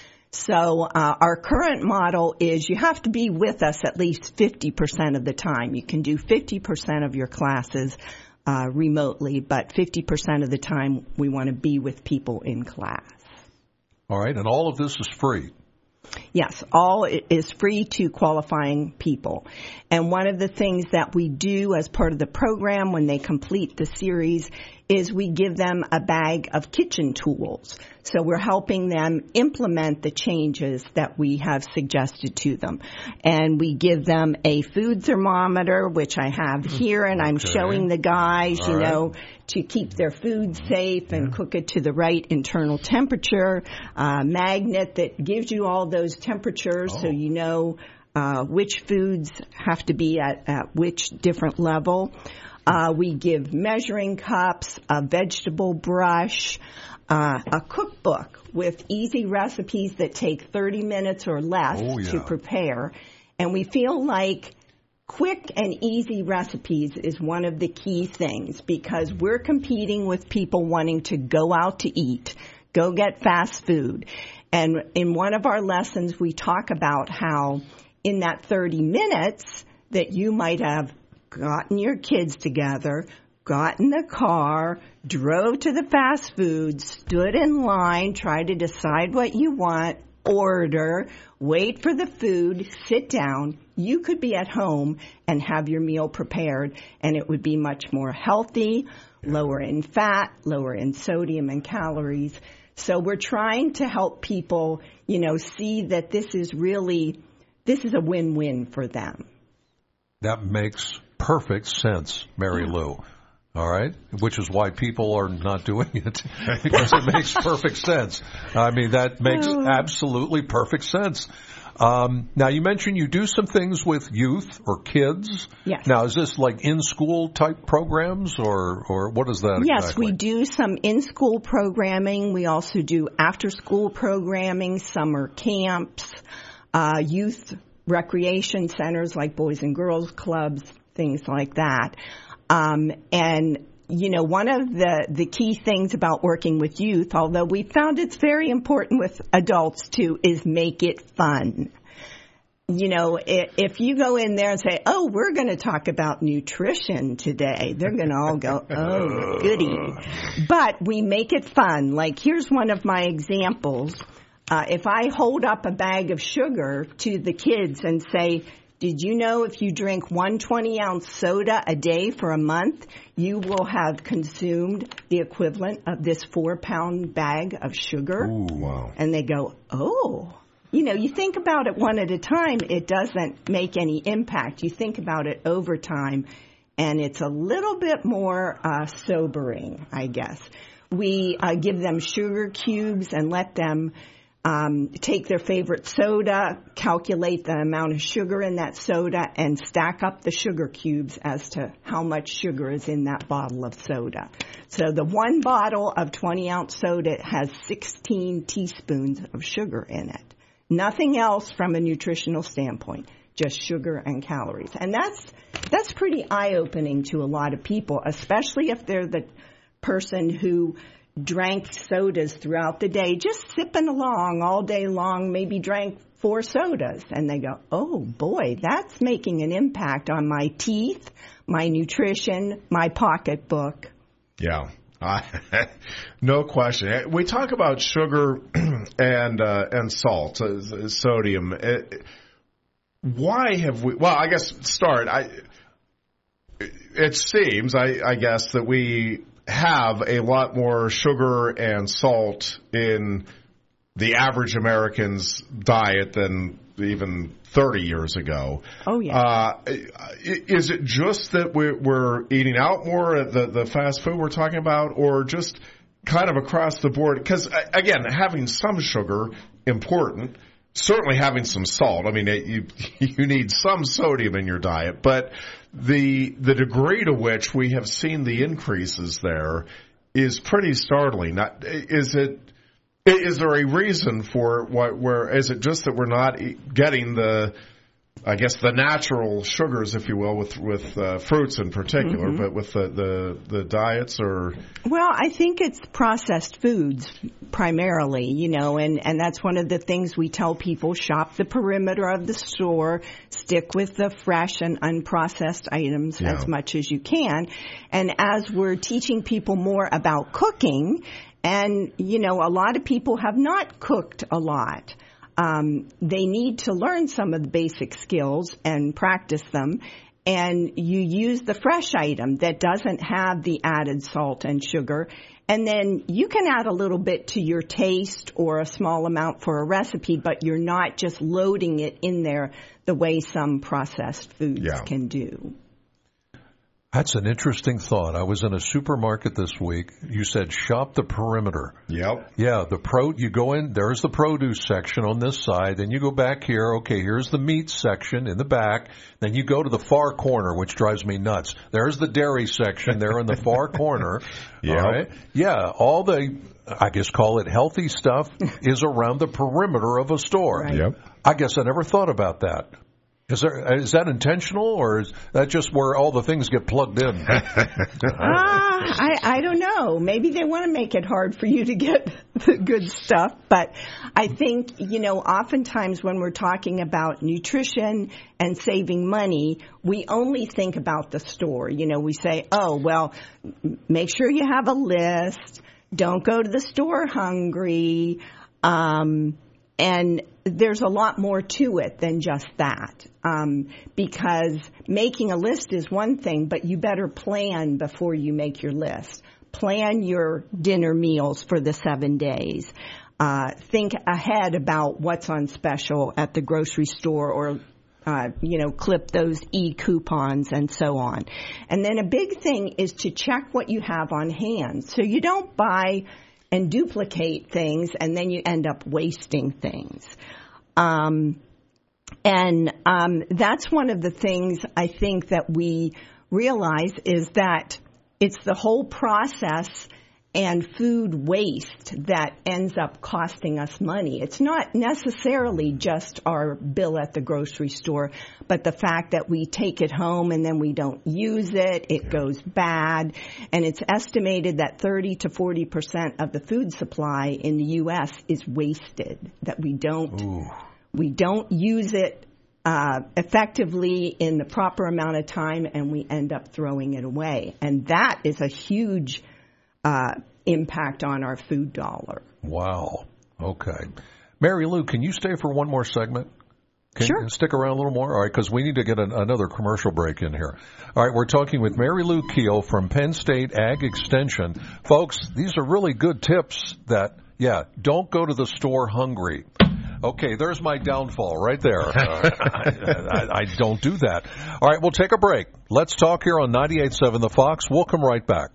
So uh, our current model is you have to be with us at least fifty percent of the time. You can do fifty percent of your classes uh, remotely, but fifty percent of the time we want to be with people in class. All right, and all of this is free. Yes, all is free to qualifying people. And one of the things that we do as part of the program when they complete the series is we give them a bag of kitchen tools. So we're helping them implement the changes that we have suggested to them. And we give them a food thermometer, which I have here, and I'm okay. showing the guys, All you right. know, to keep their food safe and yeah. cook it to the right internal temperature, a magnet that gives you all those temperatures oh. so you know uh, which foods have to be at, at which different level. Uh, we give measuring cups, a vegetable brush, uh, a cookbook with easy recipes that take thirty minutes or less oh, yeah. to prepare. And we feel like quick and easy recipes is one of the key things because we're competing with people wanting to go out to eat, go get fast food. And in one of our lessons, we talk about how in that thirty minutes that you might have gotten your kids together, got in the car, drove to the fast food, stood in line, tried to decide what you want, order, wait for the food, sit down. You could be at home and have your meal prepared, and it would be much more healthy, lower in fat, lower in sodium and calories. So we're trying to help people, you know, see that this is really, this is a win-win for them. That makes perfect sense, Mary Lou. All right? Which is why people are not doing it, because it makes perfect sense. I mean, that makes absolutely perfect sense. Um, now, you mentioned you do some things with youth or kids. Yes. Now, is this like in-school type programs, or, or what is that Yes, exactly? we do some in-school programming. We also do after-school programming, summer camps, uh, youth recreation centers like Boys and Girls Clubs, things like that. Um, and, you know, one of the, the key things about working with youth, although we found it's very important with adults too, is make it fun. You know, if, if you go in there and say, oh, we're going to talk about nutrition today, they're going to all go, oh, goody. But we make it fun. Like, here's one of my examples. Uh, if I hold up a bag of sugar to the kids and say, did you know if you drink one twenty-ounce soda a day for a month, you will have consumed the equivalent of this four-pound bag of sugar? Ooh, wow. And they go, oh. You know, you think about it one at a time, it doesn't make any impact. You think about it over time, and it's a little bit more uh, sobering, I guess. We uh, give them sugar cubes and let them Um, take their favorite soda, calculate the amount of sugar in that soda, and stack up the sugar cubes as to how much sugar is in that bottle of soda. So the one bottle of twenty-ounce soda has sixteen teaspoons of sugar in it. Nothing else from a nutritional standpoint, just sugar and calories. And that's that's pretty eye-opening to a lot of people, especially if they're the person who drank sodas throughout the day, just sipping along all day long, maybe drank four sodas. And they go, oh, boy, that's making an impact on my teeth, my nutrition, my pocketbook. Yeah, uh, no question. We talk about sugar and uh, and salt, uh, sodium. It, why have we – well, I guess start. I, it seems, I, I guess, that we – have a lot more sugar and salt in the average American's diet than even thirty years ago. Oh, yeah. Uh, is it just that we're, we're eating out more at the, the fast food we're talking about, or just kind of across the board? Because, again, having some sugar, important. Certainly having some salt. I mean, you you need some sodium in your diet, but the the degree to which we have seen the increases there is pretty startling. Not, is it? Is there a reason for what? Where is it just that we're not getting the, I guess, the natural sugars, if you will, with with uh, fruits in particular, mm-hmm. but with the, the the diets or? Well, I think it's processed foods primarily, you know, and, and that's one of the things we tell people: shop the perimeter of the store, stick with the fresh and unprocessed items yeah. as much as you can. And as we're teaching people more about cooking, and you know, a lot of people have not cooked a lot. Um, they need to learn some of the basic skills and practice them. And you use the fresh item that doesn't have the added salt and sugar. And then you can add a little bit to your taste or a small amount for a recipe, but you're not just loading it in there the way some processed foods yeah. can do. That's an interesting thought. I was in a supermarket this week. You said shop the perimeter. Yep. Yeah, the pro. You go in. There's the produce section on this side. Then you go back here. Okay, here's the meat section in the back. Then you go to the far corner, which drives me nuts. There's the dairy section there in the far corner. Yep. All right. Yeah, all the, I guess call it healthy stuff, is around the perimeter of a store. Right. Yep. I guess I never thought about that. Is there, is that intentional, or is that just where all the things get plugged in? uh, I, I don't know. Maybe they want to make it hard for you to get the good stuff. But I think, you know, oftentimes when we're talking about nutrition and saving money, we only think about the store. You know, we say, oh, well, make sure you have a list. Don't go to the store hungry. Um, and there's a lot more to it than just that, um, because making a list is one thing, but you better plan before you make your list. Plan your dinner meals for the seven days. Uh, think ahead about what's on special at the grocery store, or uh, you know, clip those e-coupons and so on. And then a big thing is to check what you have on hand, so you don't buy and duplicate things, and then you end up wasting things. Um, and um, that's one of the things I think that we realize is that it's the whole process and food waste that ends up costing us money. It's not necessarily just our bill at the grocery store, but the fact that we take it home and then we don't use it, it goes bad, and it's estimated that thirty to forty percent of the food supply in the U S is wasted, that we don't Ooh. we don't use it uh, effectively in the proper amount of time, and we end up throwing it away. And that is a huge Uh, impact on our food dollar. Wow. Okay. Mary Lou, can you stay for one more segment? Can sure. you stick around a little more? All right, because we need to get an, another commercial break in here. All right, we're talking with Mary Lou Keel from Penn State Ag Extension. Folks, these are really good tips that, yeah, don't go to the store hungry. Okay, there's my downfall right there. Uh, I, I, I don't do that. All right, we'll take a break. Let's talk here on ninety-eight point seven The Fox. We'll come right back.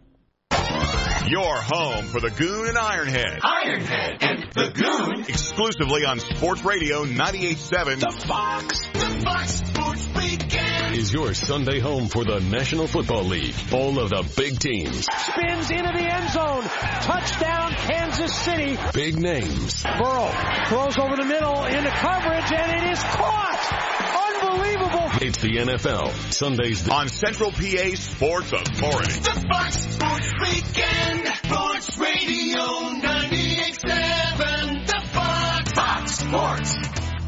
Your home for the Goon and Ironhead. Ironhead and the Goon. Exclusively on Sports Radio ninety-eight point seven The Fox. The Fox Sports Weekend. Is your Sunday home for the National Football League. All of the big teams. Spins into the end zone. Touchdown, Kansas City. Big names. Burrow throws over the middle into coverage, and it is caught. Unbelievable. It's the N F L. Sundays on Central P A Sports Authority. The Fox Sports Weekend. Sports Radio ninety-eight point seven. The Fox. Fox Sports.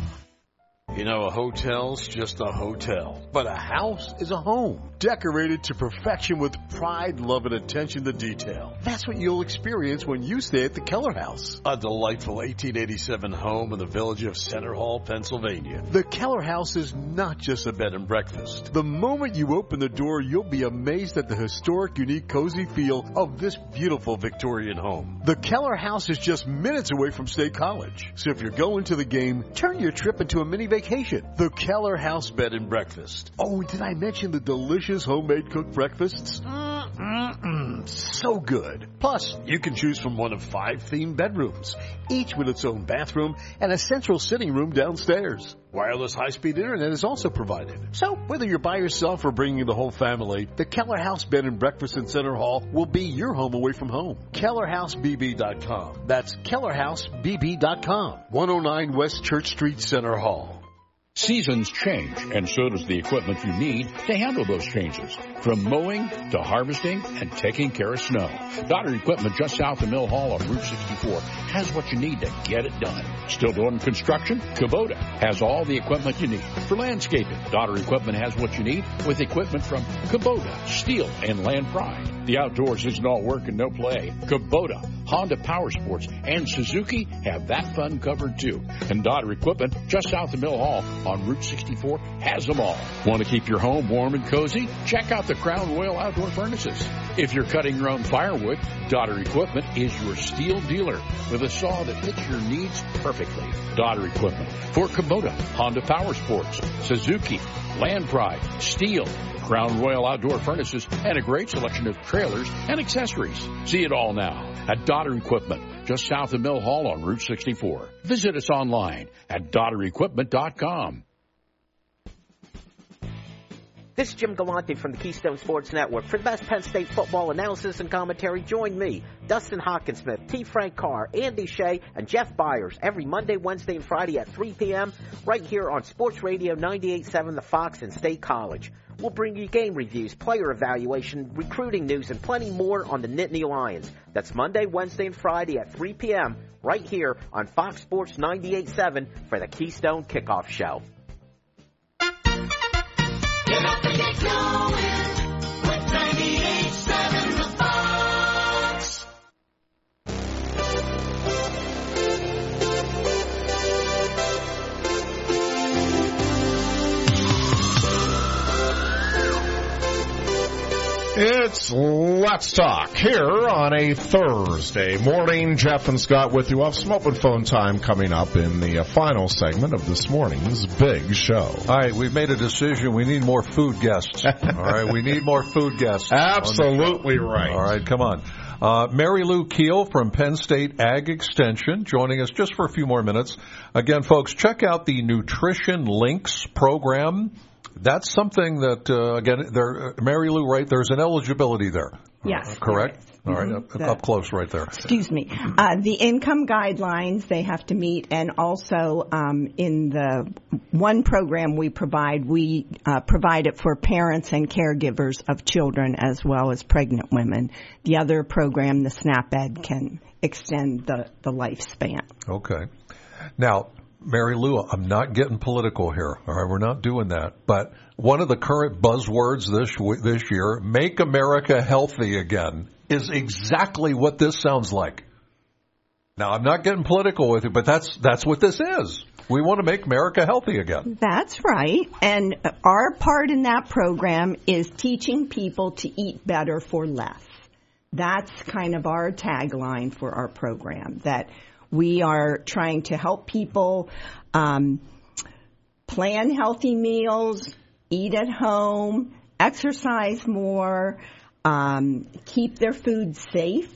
You know, a hotel's just a hotel, but a house is a home, decorated to perfection with pride, love, and attention to detail. That's what you'll experience when you stay at the Keller House, a delightful eighteen eighty-seven home in the village of Center Hall, Pennsylvania. The Keller House is not just a bed and breakfast. The moment you open the door, you'll be amazed at the historic, unique, cozy feel of this beautiful Victorian home. The Keller House is just minutes away from State College, so if you're going to the game, turn your trip into a mini vacation. The Keller House Bed and Breakfast. Oh, did I mention the delicious homemade cooked breakfasts? Mm-mm-mm. So good. Plus, you can choose from one of five themed bedrooms, each with its own bathroom and a central sitting room downstairs. Wireless high-speed internet is also provided. So, whether you're by yourself or bringing the whole family, the Keller House Bed and Breakfast in Center Hall will be your home away from home. Keller House B B dot com. That's Keller House B B dot com. one oh nine West Church Street, Center Hall. Seasons change, and so does the equipment you need to handle those changes. From mowing to harvesting and taking care of snow. Dotter Equipment just south of Mill Hall on Route sixty-four has what you need to get it done. Still doing construction? Kubota has all the equipment you need. For landscaping, Dotter Equipment has what you need with equipment from Kubota, Steel, and Land Pride. The outdoors isn't all work and no play. Kubota, Honda Power Sports, and Suzuki have that fun covered too. And Dotter Equipment just south of Mill Hall on Route sixty-four has them all. Want to keep your home warm and cozy? Check out the Crown Royal Outdoor Furnaces. If you're cutting your own firewood, Dotter Equipment is your steel dealer with a saw that fits your needs perfectly. Dotter Equipment for Kubota, Honda Power Sports, Suzuki, Land Pride, Steel, Crown Royal Outdoor Furnaces, and a great selection of trailers and accessories. See it all now at Dotter Equipment, just south of Mill Hall on Route sixty-four. Visit us online at dotter equipment dot com. This is Jim Galante from the Keystone Sports Network. For the best Penn State football analysis and commentary, join me, Dustin Hawkinsmith, T. Frank Carr, Andy Shea, and Jeff Byers every Monday, Wednesday, and Friday at three p.m. right here on Sports Radio ninety-eight point seven The Fox and State College. We'll bring you game reviews, player evaluation, recruiting news, and plenty more on the Nittany Lions. That's Monday, Wednesday, and Friday at three p.m. right here on Fox Sports ninety-eight point seven for the Keystone Kickoff Show. Get up and get going with ninety-eight point seven The Fox. It's Let's Talk here on a Thursday morning. Jeff and Scott with you. We'll have some open phone time coming up in the uh, final segment of this morning's big show. All right, we've made a decision. We need more food guests. All right, we need more food guests. Absolutely right. All right, come on. Uh, Mary Lou Keel from Penn State Ag Extension joining us just for a few more minutes. Again, folks, check out the Nutrition Links program. That's something that, uh, again, there, Mary Lou, right, there's an eligibility there. Yes. Uh, correct? All right, Mm-hmm. up, The- up close right there. Excuse me. Uh, the income guidelines they have to meet, and also um, in the one program we provide, we uh, provide it for parents and caregivers of children as well as pregnant women. The other program, the SNAP Ed, can extend the, the lifespan. Okay. Now, Mary Lou, I'm not getting political here. All right, we're not doing that. But one of the current buzzwords this this year, "Make America Healthy Again," is exactly what this sounds like. Now, I'm not getting political with you, but that's that's what this is. We want to make America healthy again. That's right. And our part in that program is teaching people to eat better for less. That's kind of our tagline for our program, that we are trying to help people um, plan healthy meals, eat at home, exercise more, um, keep their food safe,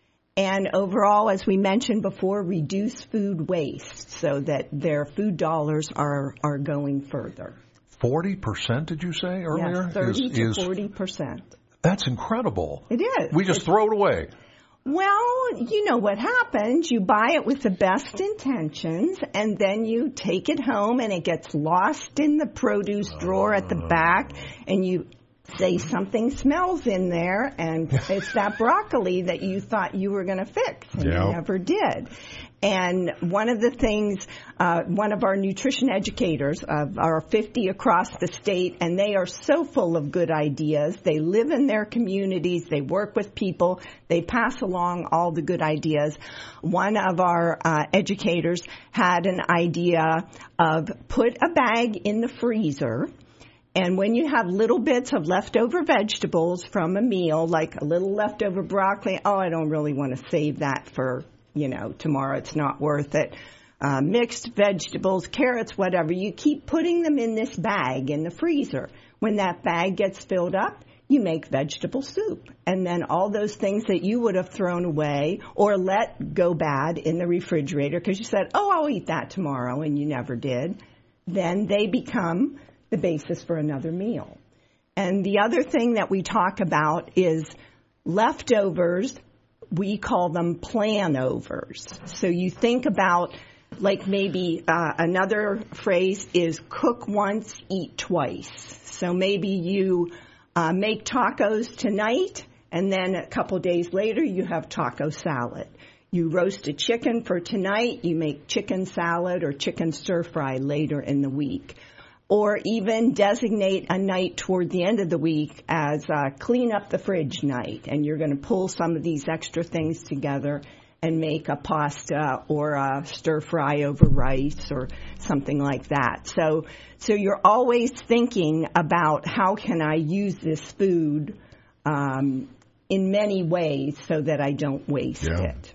and overall, as we mentioned before, reduce food waste so that their food dollars are, are going further. forty percent, did you say earlier? Yes, thirty is, to is, forty percent. That's incredible. It is. We just throw it away. Well, you know what happens. You buy it with the best intentions, and then you take it home, and it gets lost in the produce drawer at the back, and you say something smells in there, and it's that broccoli that you thought you were going to fix, and Yep. you never did. And one of the things, uh, one of our nutrition educators, of our fifty across the state, and they are so full of good ideas. They live in their communities. They work with people. They pass along all the good ideas. One of our uh, educators had an idea of put a bag in the freezer, and when you have little bits of leftover vegetables from a meal, like a little leftover broccoli, oh, I don't really want to save that for, you know, tomorrow, it's not worth it. Uh, mixed vegetables, carrots, whatever, you keep putting them in this bag in the freezer. When that bag gets filled up, you make vegetable soup. And then all those things that you would have thrown away or let go bad in the refrigerator because you said, oh, I'll eat that tomorrow, and you never did, then they become the basis for another meal. And the other thing that we talk about is leftovers. We call them plan-overs. So you think about, like maybe uh, another phrase is cook once, eat twice. So maybe you uh, make tacos tonight, and then a couple days later you have taco salad. You roast a chicken for tonight, you make chicken salad or chicken stir-fry later in the week. Or even designate a night toward the end of the week as a clean up the fridge night. And you're going to pull some of these extra things together and make a pasta or a stir fry over rice or something like that. So, so you're always thinking about how can I use this food um, in many ways so that I don't waste Yeah. it.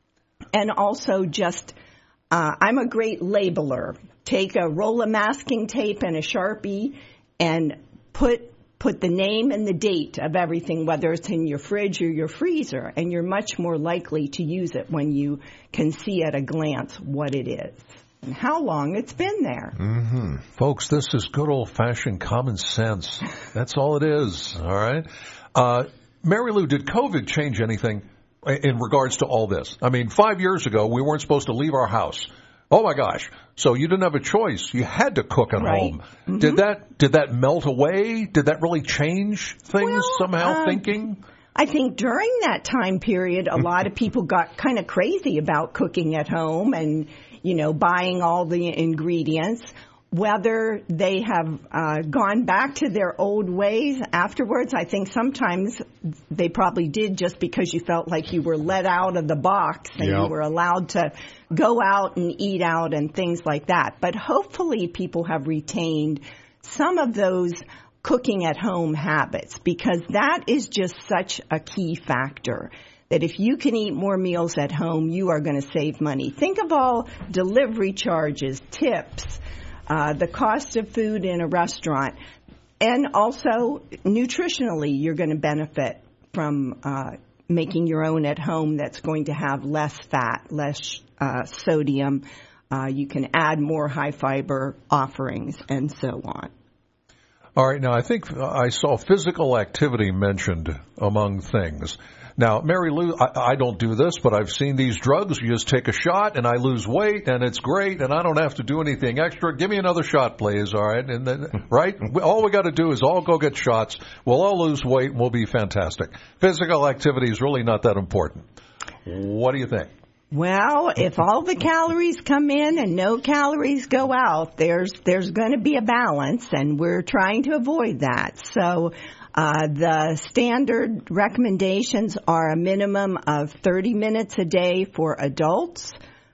And also just, uh, I'm a great labeler. Take a roll of masking tape and a Sharpie and put put the name and the date of everything, whether it's in your fridge or your freezer, and you're much more likely to use it when you can see at a glance what it is and how long it's been there. Mm-hmm. Folks, this is good old-fashioned common sense. That's all it is, all right? Uh, Mary Lou, did COVID change anything in regards to all this? I mean, five years ago, we weren't supposed to leave our house. Oh, my gosh. So you didn't have a choice. You had to cook at right. home. Mm-hmm. Did that did that melt away? Did that really change things well, somehow, uh, thinking? I think during that time period, a lot of people got kind of crazy about cooking at home and, you know, buying all the ingredients. Whether they have uh, gone back to their old ways afterwards, I think sometimes they probably did just because you felt like you were let out of the box and yep. you were allowed to go out and eat out and things like that. But hopefully people have retained some of those cooking at home habits, because that is just such a key factor. That if you can eat more meals at home, you are going to save money. Think of all delivery charges, tips, Uh, the cost of food in a restaurant, and also nutritionally, you're going to benefit from uh, making your own at home that's going to have less fat, less uh, sodium. Uh, you can add more high fiber offerings and so on. All right. Now, I think I saw physical activity mentioned among things. Now, Mary Lou, I, I don't do this, but I've seen these drugs. You just take a shot, and I lose weight, and it's great, and I don't have to do anything extra. Give me another shot, please, all right? And then, right? All we got to do is all go get shots. We'll all lose weight, and we'll be fantastic. Physical activity is really not that important. What do you think? Well, if all the calories come in and no calories go out, there's there's going to be a balance, and we're trying to avoid that. So Uh, the standard recommendations are a minimum of thirty minutes a day for adults,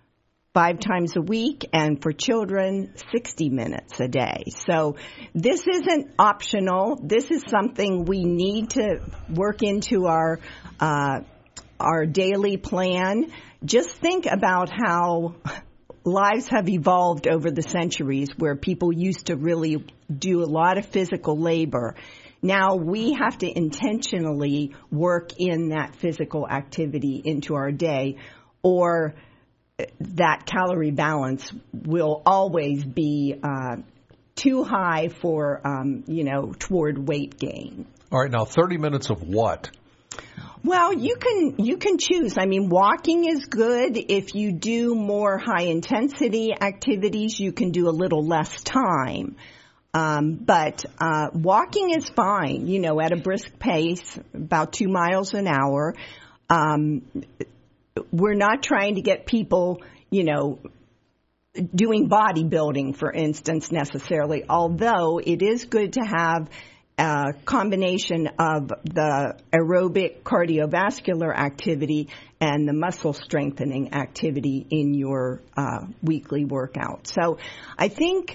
five times a week, and for children, sixty minutes a day. So this isn't optional. This is something we need to work into our uh, our daily plan. Just think about how lives have evolved over the centuries, where people used to really do a lot of physical labor. Now we have to intentionally work in that physical activity into our day, or that calorie balance will always be uh, too high for, um, you know, toward weight gain. All right, now thirty minutes of what? Well, you can you can choose. I mean, walking is good. If you do more high intensity activities, you can do a little less time. Um, but uh, walking is fine, you know, at a brisk pace, about two miles an hour. Um, we're not trying to get people, you know, doing bodybuilding, for instance, necessarily, although it is good to have a combination of the aerobic cardiovascular activity and the muscle strengthening activity in your uh, weekly workout. So I think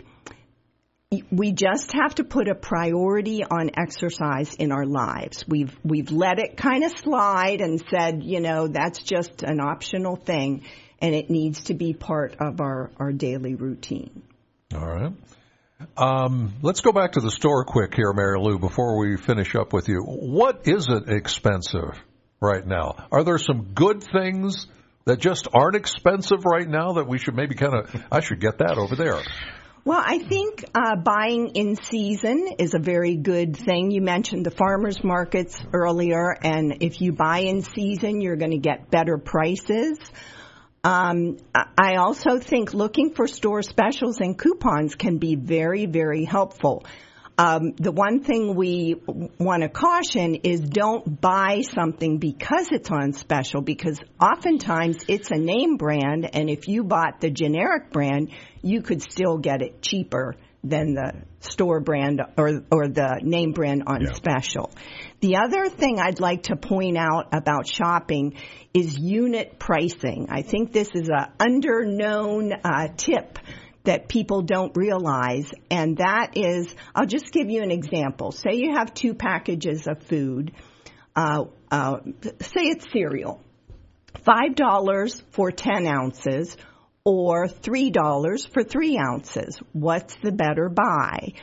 we just have to put a priority on exercise in our lives. We've we've let it kind of slide and said, you know, that's just an optional thing, and it needs to be part of our, our daily routine. All right. Um, let's go back to the store quick here, Mary Lou, before we finish up with you. What isn't expensive right now? Are there some good things that just aren't expensive right now that we should maybe kind of, I should get that over there? Well, I think uh, buying in season is a very good thing. You mentioned the farmers markets earlier, and if you buy in season, you're going to get better prices. Um, I also think looking for store specials and coupons can be very, very helpful. Um, the one thing we want to caution is don't buy something because it's on special, because oftentimes it's a name brand, and if you bought the generic brand, you could still get it cheaper than the store brand or or the name brand on yeah. special. The other thing I'd like to point out about shopping is unit pricing. I think this is a under-known uh, tip that people don't realize, and that is, I'll just give you an example. Say you have two packages of food. Uh, uh, say it's cereal. five dollars for ten ounces or three dollars for three ounces. What's the better buy?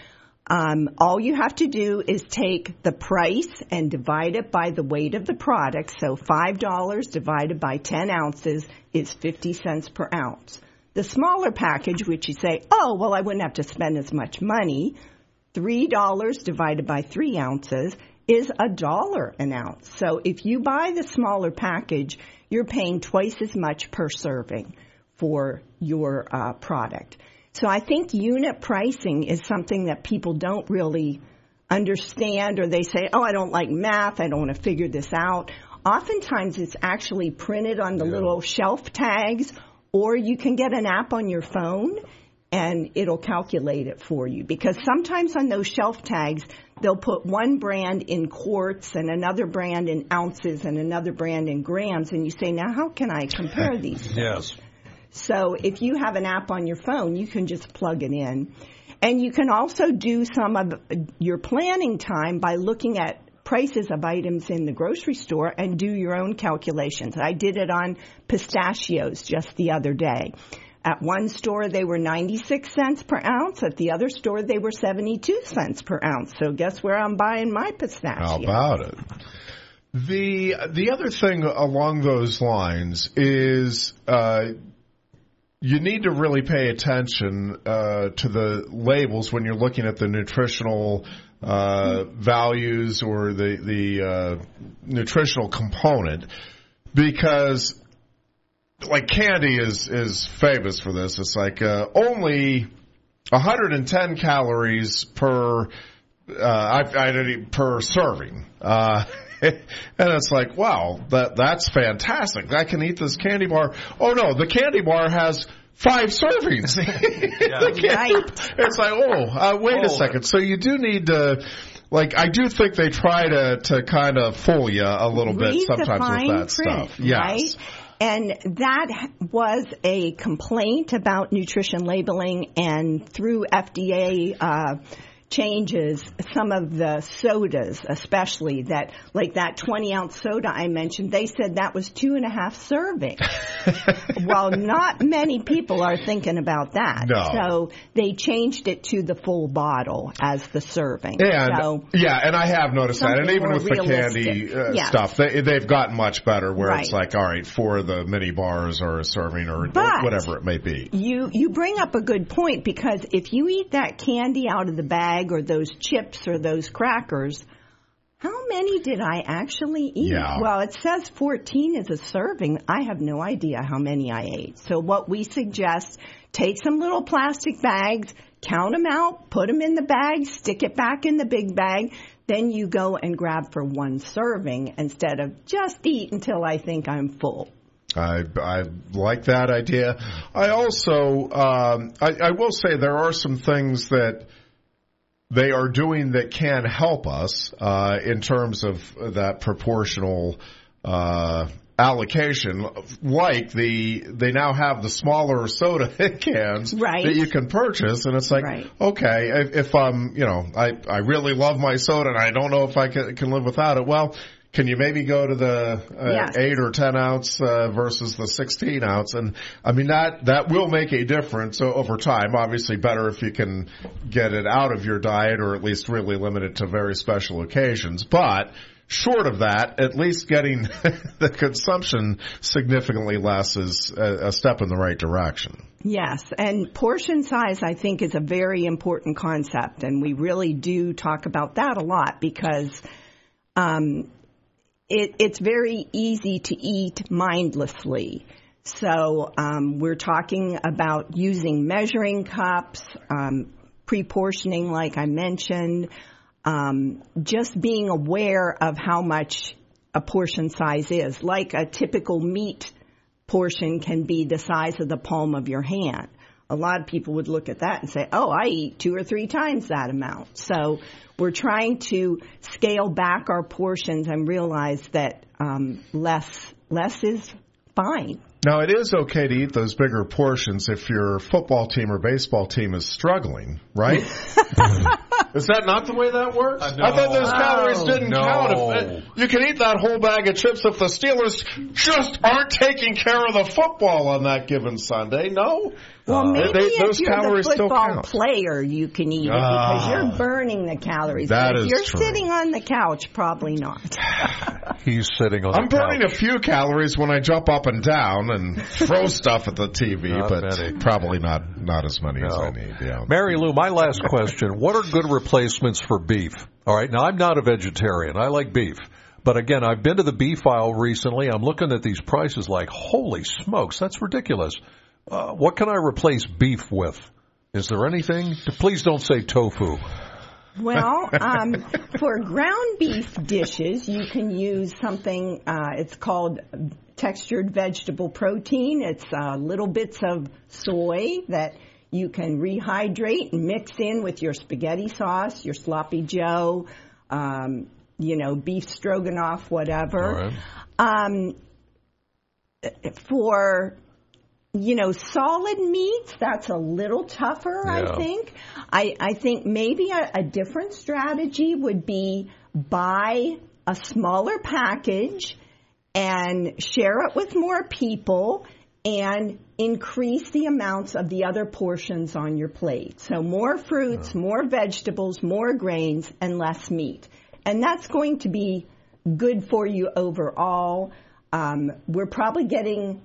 Um, all you have to do is take the price and divide it by the weight of the product. So five dollars divided by ten ounces is fifty cents per ounce. The smaller package, which you say, oh, well, I wouldn't have to spend as much money, three dollars divided by three ounces is a dollar an ounce. So if you buy the smaller package, you're paying twice as much per serving for your uh, product. So I think unit pricing is something that people don't really understand, or they say, oh, I don't like math, I don't want to figure this out. Oftentimes it's actually printed on the yeah. little shelf tags, or you can get an app on your phone and it'll calculate it for you. Because sometimes on those shelf tags, they'll put one brand in quarts and another brand in ounces and another brand in grams, and you say, now how can I compare these? Yes. So if you have an app on your phone, you can just plug it in. And you can also do some of your planning time by looking at prices of items in the grocery store and do your own calculations. I did it on pistachios just the other day. At one store, they were ninety-six cents per ounce. At the other store, they were seventy-two cents per ounce. So guess where I'm buying my pistachios? How about it? The, the other thing along those lines is uh, you need to really pay attention uh, to the labels when you're looking at the nutritional uh, values or the, the uh, nutritional component, because like candy is, is famous for this. It's like uh, only one hundred ten calories per uh, I, I, per serving. Uh, and it's like, wow, that that's fantastic. I can eat this candy bar. Oh, no, the candy bar has five servings. Yeah. Right. It's like, oh, uh, wait oh. a second. So you do need to, like, I do think they try to, to kind of fool you a little Read bit sometimes with that print, stuff. Yes. Right? And that was a complaint about nutrition labeling, and through F D A uh changes, some of the sodas, especially that, like that twenty ounce soda I mentioned, they said that was two and a half servings. Well, not many people are thinking about that. No. So they changed it to the full bottle as the serving. And, so, yeah, and I have noticed that. And even with realistic. the candy uh, yes. stuff, they, they've gotten much better where right. it's like, all right, four of the mini bars are a serving or but whatever it may be. You, you bring up a good point, because if you eat that candy out of the bag or those chips or those crackers, how many did I actually eat? Yeah. Well, it says fourteen is a serving. I have no idea how many I ate. So what we suggest, take some little plastic bags, count them out, put them in the bag, stick it back in the big bag. Then you go and grab for one serving instead of just eat until I think I'm full. I, I like that idea. I also, um, I, I will say there are some things that they are doing that can help us uh, in terms of that proportional uh, allocation. Like the they now have the smaller soda cans right. that you can purchase, and it's like, right. okay, if, if I'm, you know, I I really love my soda and I don't know if I can, can live without it. Well, can you maybe go to the uh, yes. eight or ten ounce uh, versus the sixteen ounce? And I mean that that will make a difference over time. Obviously, better if you can get it out of your diet, or at least really limit it to very special occasions. But short of that, at least getting the consumption significantly less is a, a step in the right direction. Yes, and portion size, I think, is a very important concept, and we really do talk about that a lot, because um, It, it's very easy to eat mindlessly. So um, we're talking about using measuring cups, um, pre-portioning like I mentioned, um, just being aware of how much a portion size is. Like a typical meat portion can be the size of the palm of your hand. A lot of people would look at that and say, oh, I eat two or three times that amount. So we're trying to scale back our portions and realize that um, less less is fine. Now, it is okay to eat those bigger portions if your football team or baseball team is struggling, right? Is that not the way that works? Uh, no. I thought those calories Oh, didn't no. count. If, you can eat that whole bag of chips if the Steelers just aren't taking care of the football on that given Sunday. No? Well, maybe they, if those you're calories the still football count. player, you can eat it Ah. because you're burning the calories. That but if is you're true. sitting on the couch, probably not. He's sitting on I'm the burning couch. a few calories when I jump up and down and throw stuff at the T V, Not but many. probably not not as many as No. I need. Yeah. Mary Lou, my last question. What are good replacements for beef? All right, now I'm not a vegetarian. I like beef. But again, I've been to the beef aisle recently. I'm looking at these prices like, holy smokes, that's ridiculous. Uh, what can I replace beef with? Is there anything? Please don't say tofu. Well, um, for ground beef dishes, you can use something, uh, it's called textured vegetable protein. It's uh, little bits of soy that you can rehydrate and mix in with your spaghetti sauce, your sloppy joe, um, you know, beef stroganoff, whatever. All right. Um, for... You know, solid meats, that's a little tougher, Yeah. I think. I, I think maybe a, a different strategy would be buy a smaller package and share it with more people and increase the amounts of the other portions on your plate. So more fruits, more vegetables, more grains, and less meat. And that's going to be good for you overall. Um, we're probably getting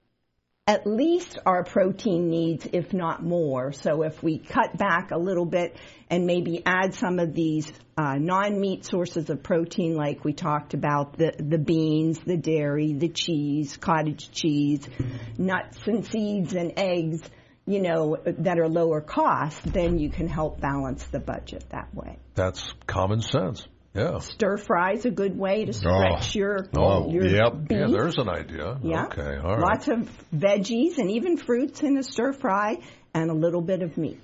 at least our protein needs, if not more. So if we cut back a little bit and maybe add some of these uh, non-meat sources of protein, like we talked about, the, the beans, the dairy, the cheese, cottage cheese, nuts and seeds and eggs, you know, that are lower cost, then you can help balance the budget that way. That's common sense. Yeah. Stir fry is a good way to stretch Oh. your, Oh, your yep. beef. Yeah, there's an idea. Yeah. Okay, all right. Lots of veggies and even fruits in a stir fry and a little bit of meat.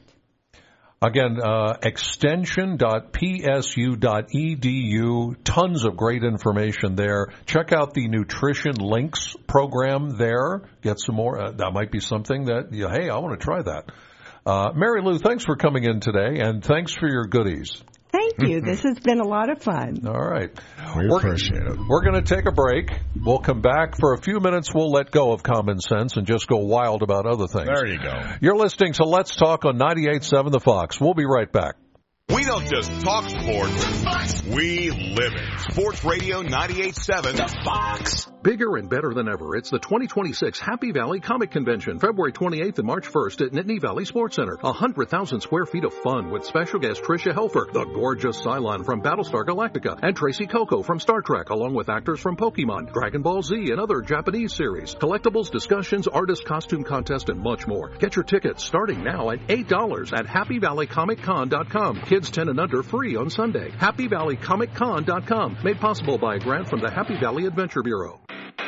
Again, uh, extension dot p s u dot e d u. Tons of great information there. Check out the Nutrition Links program there. Get some more. Uh, that might be something that, you, hey, I want to try that. Uh, Mary Lou, thanks for coming in today, and thanks for your goodies. Thank you. This has been a lot of fun. All right. We we're, appreciate it. We're going to take a break. We'll come back for a few minutes. We'll let go of common sense and just go wild about other things. There you go. You're listening to Let's Talk on ninety-eight point seven The Fox. We'll be right back. We don't just talk sports, we live it. Sports Radio ninety-eight point seven The Fox. Bigger and better than ever, it's the twenty twenty-six Happy Valley Comic Convention, February twenty-eighth and March first at Nittany Valley Sports Center. one hundred thousand square feet of fun with special guest Tricia Helfer, the gorgeous Cylon from Battlestar Galactica, and Tracy Coco from Star Trek, along with actors from Pokemon, Dragon Ball Z, and other Japanese series. Collectibles, discussions, artist costume contest, and much more. Get your tickets starting now at eight dollars at happy valley comic con dot com. Kids ten and under free on Sunday. happy valley comic con dot com. Made possible by a grant from the Happy Valley Adventure Bureau.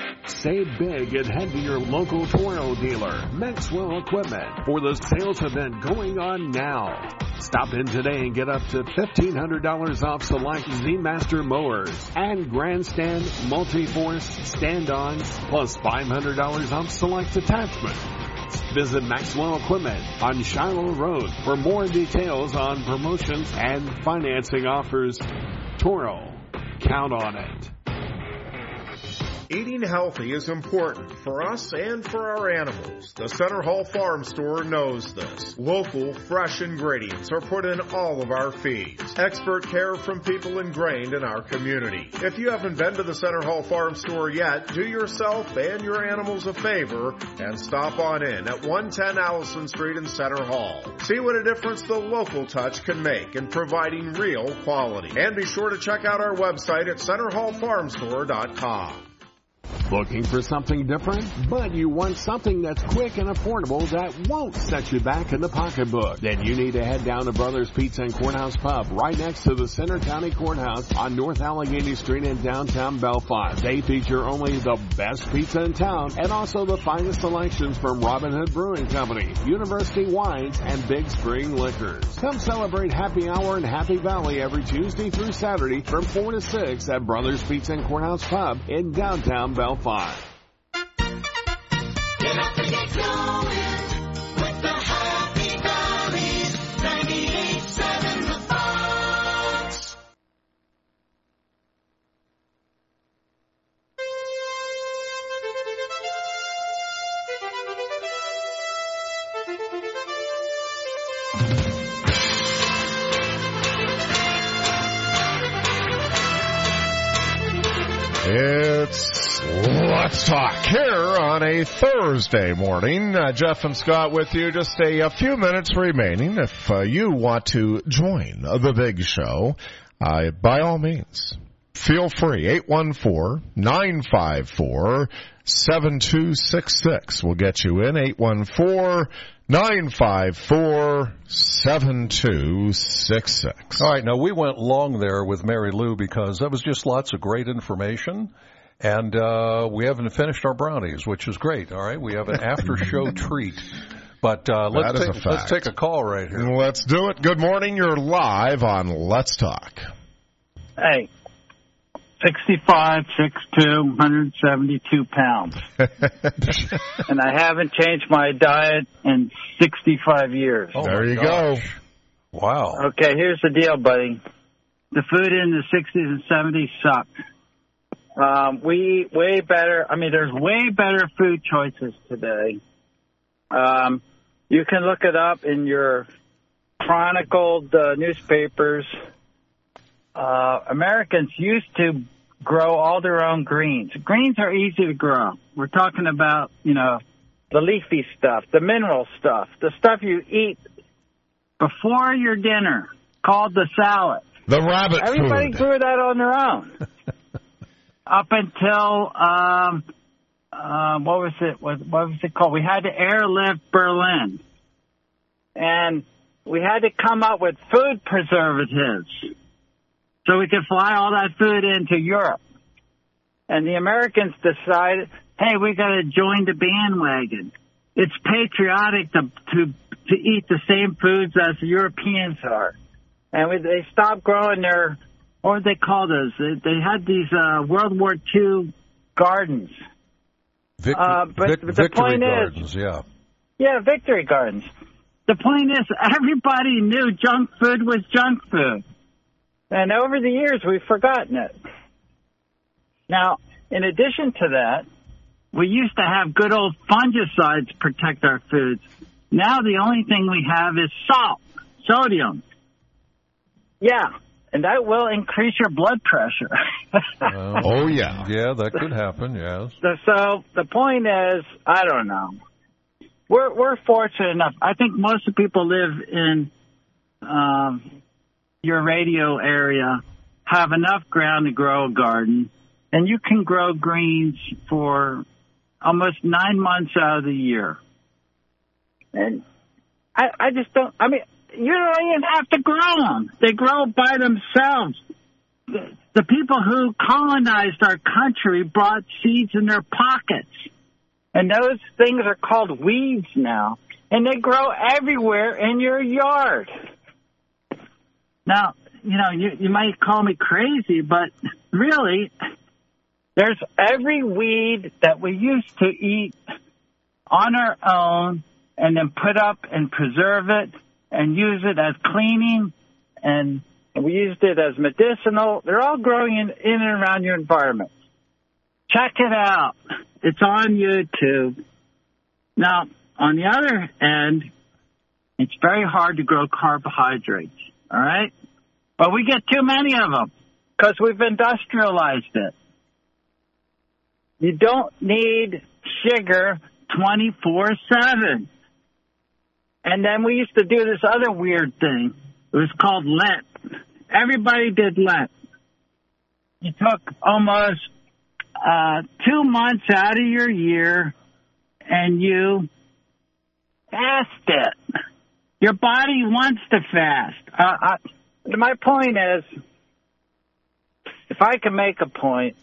Save big and head to your local Toro dealer, Maxwell Equipment, for the sales event going on now. Stop in today and get up to fifteen hundred dollars off select Z-Master mowers and Grandstand multi-force stand-ons, plus five hundred dollars off select attachments. Visit Maxwell Equipment on Shiloh Road for more details on promotions and financing offers. Toro, count on it. Eating healthy is important for us and for our animals. The Center Hall Farm Store knows this. Local, fresh ingredients are put in all of our feeds. Expert care from people ingrained in our community. If you haven't been to the Center Hall Farm Store yet, do yourself and your animals a favor and stop on in at one ten Allison Street in Center Hall. See what a difference the local touch can make in providing real quality. And be sure to check out our website at center hall farm store dot com. Looking for something different? But you want something that's quick and affordable that won't set you back in the pocketbook? Then you need to head down to Brothers Pizza and Courthouse Pub right next to the Center County Courthouse on North Allegheny Street in downtown Belfont. They feature only the best pizza in town and also the finest selections from Robin Hood Brewing Company, University Wines, and Big Spring Liquors. Come celebrate Happy Hour in Happy Valley every Tuesday through Saturday from four to six at Brothers Pizza and Courthouse Pub in downtown Belfont. Get up and get going with the Happy Valley ninety-eight point seven The Fox. It's Let's Talk here on a Thursday morning. Uh, Jeff and Scott with you. Just a, a few minutes remaining. If uh, you want to join the big show, uh, by all means, feel free. eight one four, nine five four, seven two six six. We'll get you in. eight one four, nine five four, seven two six six. All right, now we went long there with Mary Lou because that was just lots of great information, and uh, we haven't finished our brownies, which is great. All right, we have an after-show treat. But uh, let's, take, let's take a call right here. Let's do it. Good morning. You're live on Let's Talk. Hey. sixty-five, six two, one hundred seventy-two pounds. And I haven't changed my diet in sixty-five years. Oh, there you gosh. go. Wow. Okay, here's the deal, buddy. The food in the sixties and seventies sucked. Um, we eat way better. I mean, there's way better food choices today. Um, you can look it up in your chronicled uh, newspapers. Uh, Americans used to grow all their own greens. Greens are easy to grow. We're talking about, you know, the leafy stuff, the mineral stuff, the stuff you eat before your dinner, called the salad. The rabbit Everybody food. grew that on their own. Up until, um, uh, what was it? What, what was it called? We had to airlift Berlin. And we had to come up with food preservatives so we could fly all that food into Europe. And the Americans decided, hey, we got to join the bandwagon. It's patriotic to, to, to eat the same foods as the Europeans are. And we, they stopped growing their, what would they call those? They, they had these uh, World War Two gardens. Vic, uh, but, Vic, but the victory point gardens, is, yeah. Yeah, victory gardens. The point is, everybody knew junk food was junk food. And over the years, we've forgotten it. Now, in addition to that, we used to have good old fungicides protect our foods. Now the only thing we have is salt, sodium. Yeah, and that will increase your blood pressure. uh, oh, yeah. Yeah, that could happen, yes. So, so the point is, I don't know. We're we're fortunate enough. I think most of the people live in um, your radio area, have enough ground to grow a garden, and you can grow greens for almost nine months out of the year. And I, I just don't, I mean, you don't even have to grow them. They grow by themselves. The, the people who colonized our country brought seeds in their pockets. And those things are called weeds now. And they grow everywhere in your yard. Now, you know, you, you might call me crazy, but really, there's every weed that we used to eat on our own and then put up and preserve it and use it as cleaning, and we used it as medicinal. They're all growing in, in and around your environment. Check it out. It's on YouTube. Now, on the other end, it's very hard to grow carbohydrates, all right? But we get too many of them because we've industrialized it. You don't need sugar twenty-four seven. And then we used to do this other weird thing. It was called Lent. Everybody did Lent. You took almost uh, two months out of your year and you fasted. Your body wants to fast. Uh, I, my point is, if I can make a point,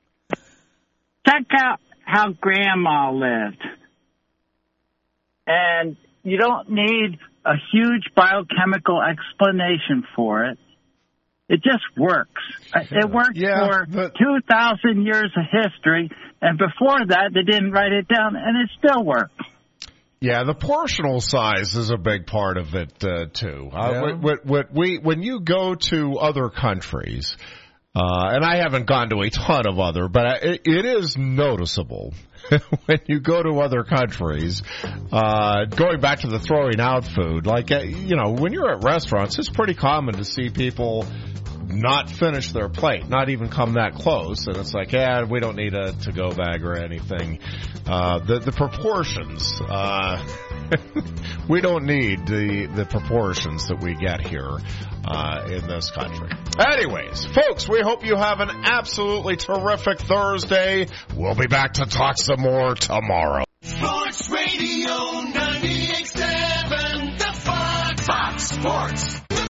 check out how Grandma lived. And you don't need a huge biochemical explanation for it. It just works. It worked yeah, for but... two thousand years of history, and before that, they didn't write it down, and it still works. Yeah, the portional size is a big part of it, uh, too. Uh, Yeah. what, what, what we, when you go to other countries, uh, and I haven't gone to a ton of other, but it, it is noticeable when you go to other countries, uh, going back to the throwing out food, like, uh, you know, when you're at restaurants, it's pretty common to see people not finish their plate, not even come that close. And it's like, yeah, we don't need a to-go bag or anything. Uh, the, the proportions, uh, we don't need the, the proportions that we get here, uh, in this country. Anyways, folks, we hope you have an absolutely terrific Thursday. We'll be back to talk some more tomorrow. Sports Radio ninety-eight point seven, the Fox. Fox Sports.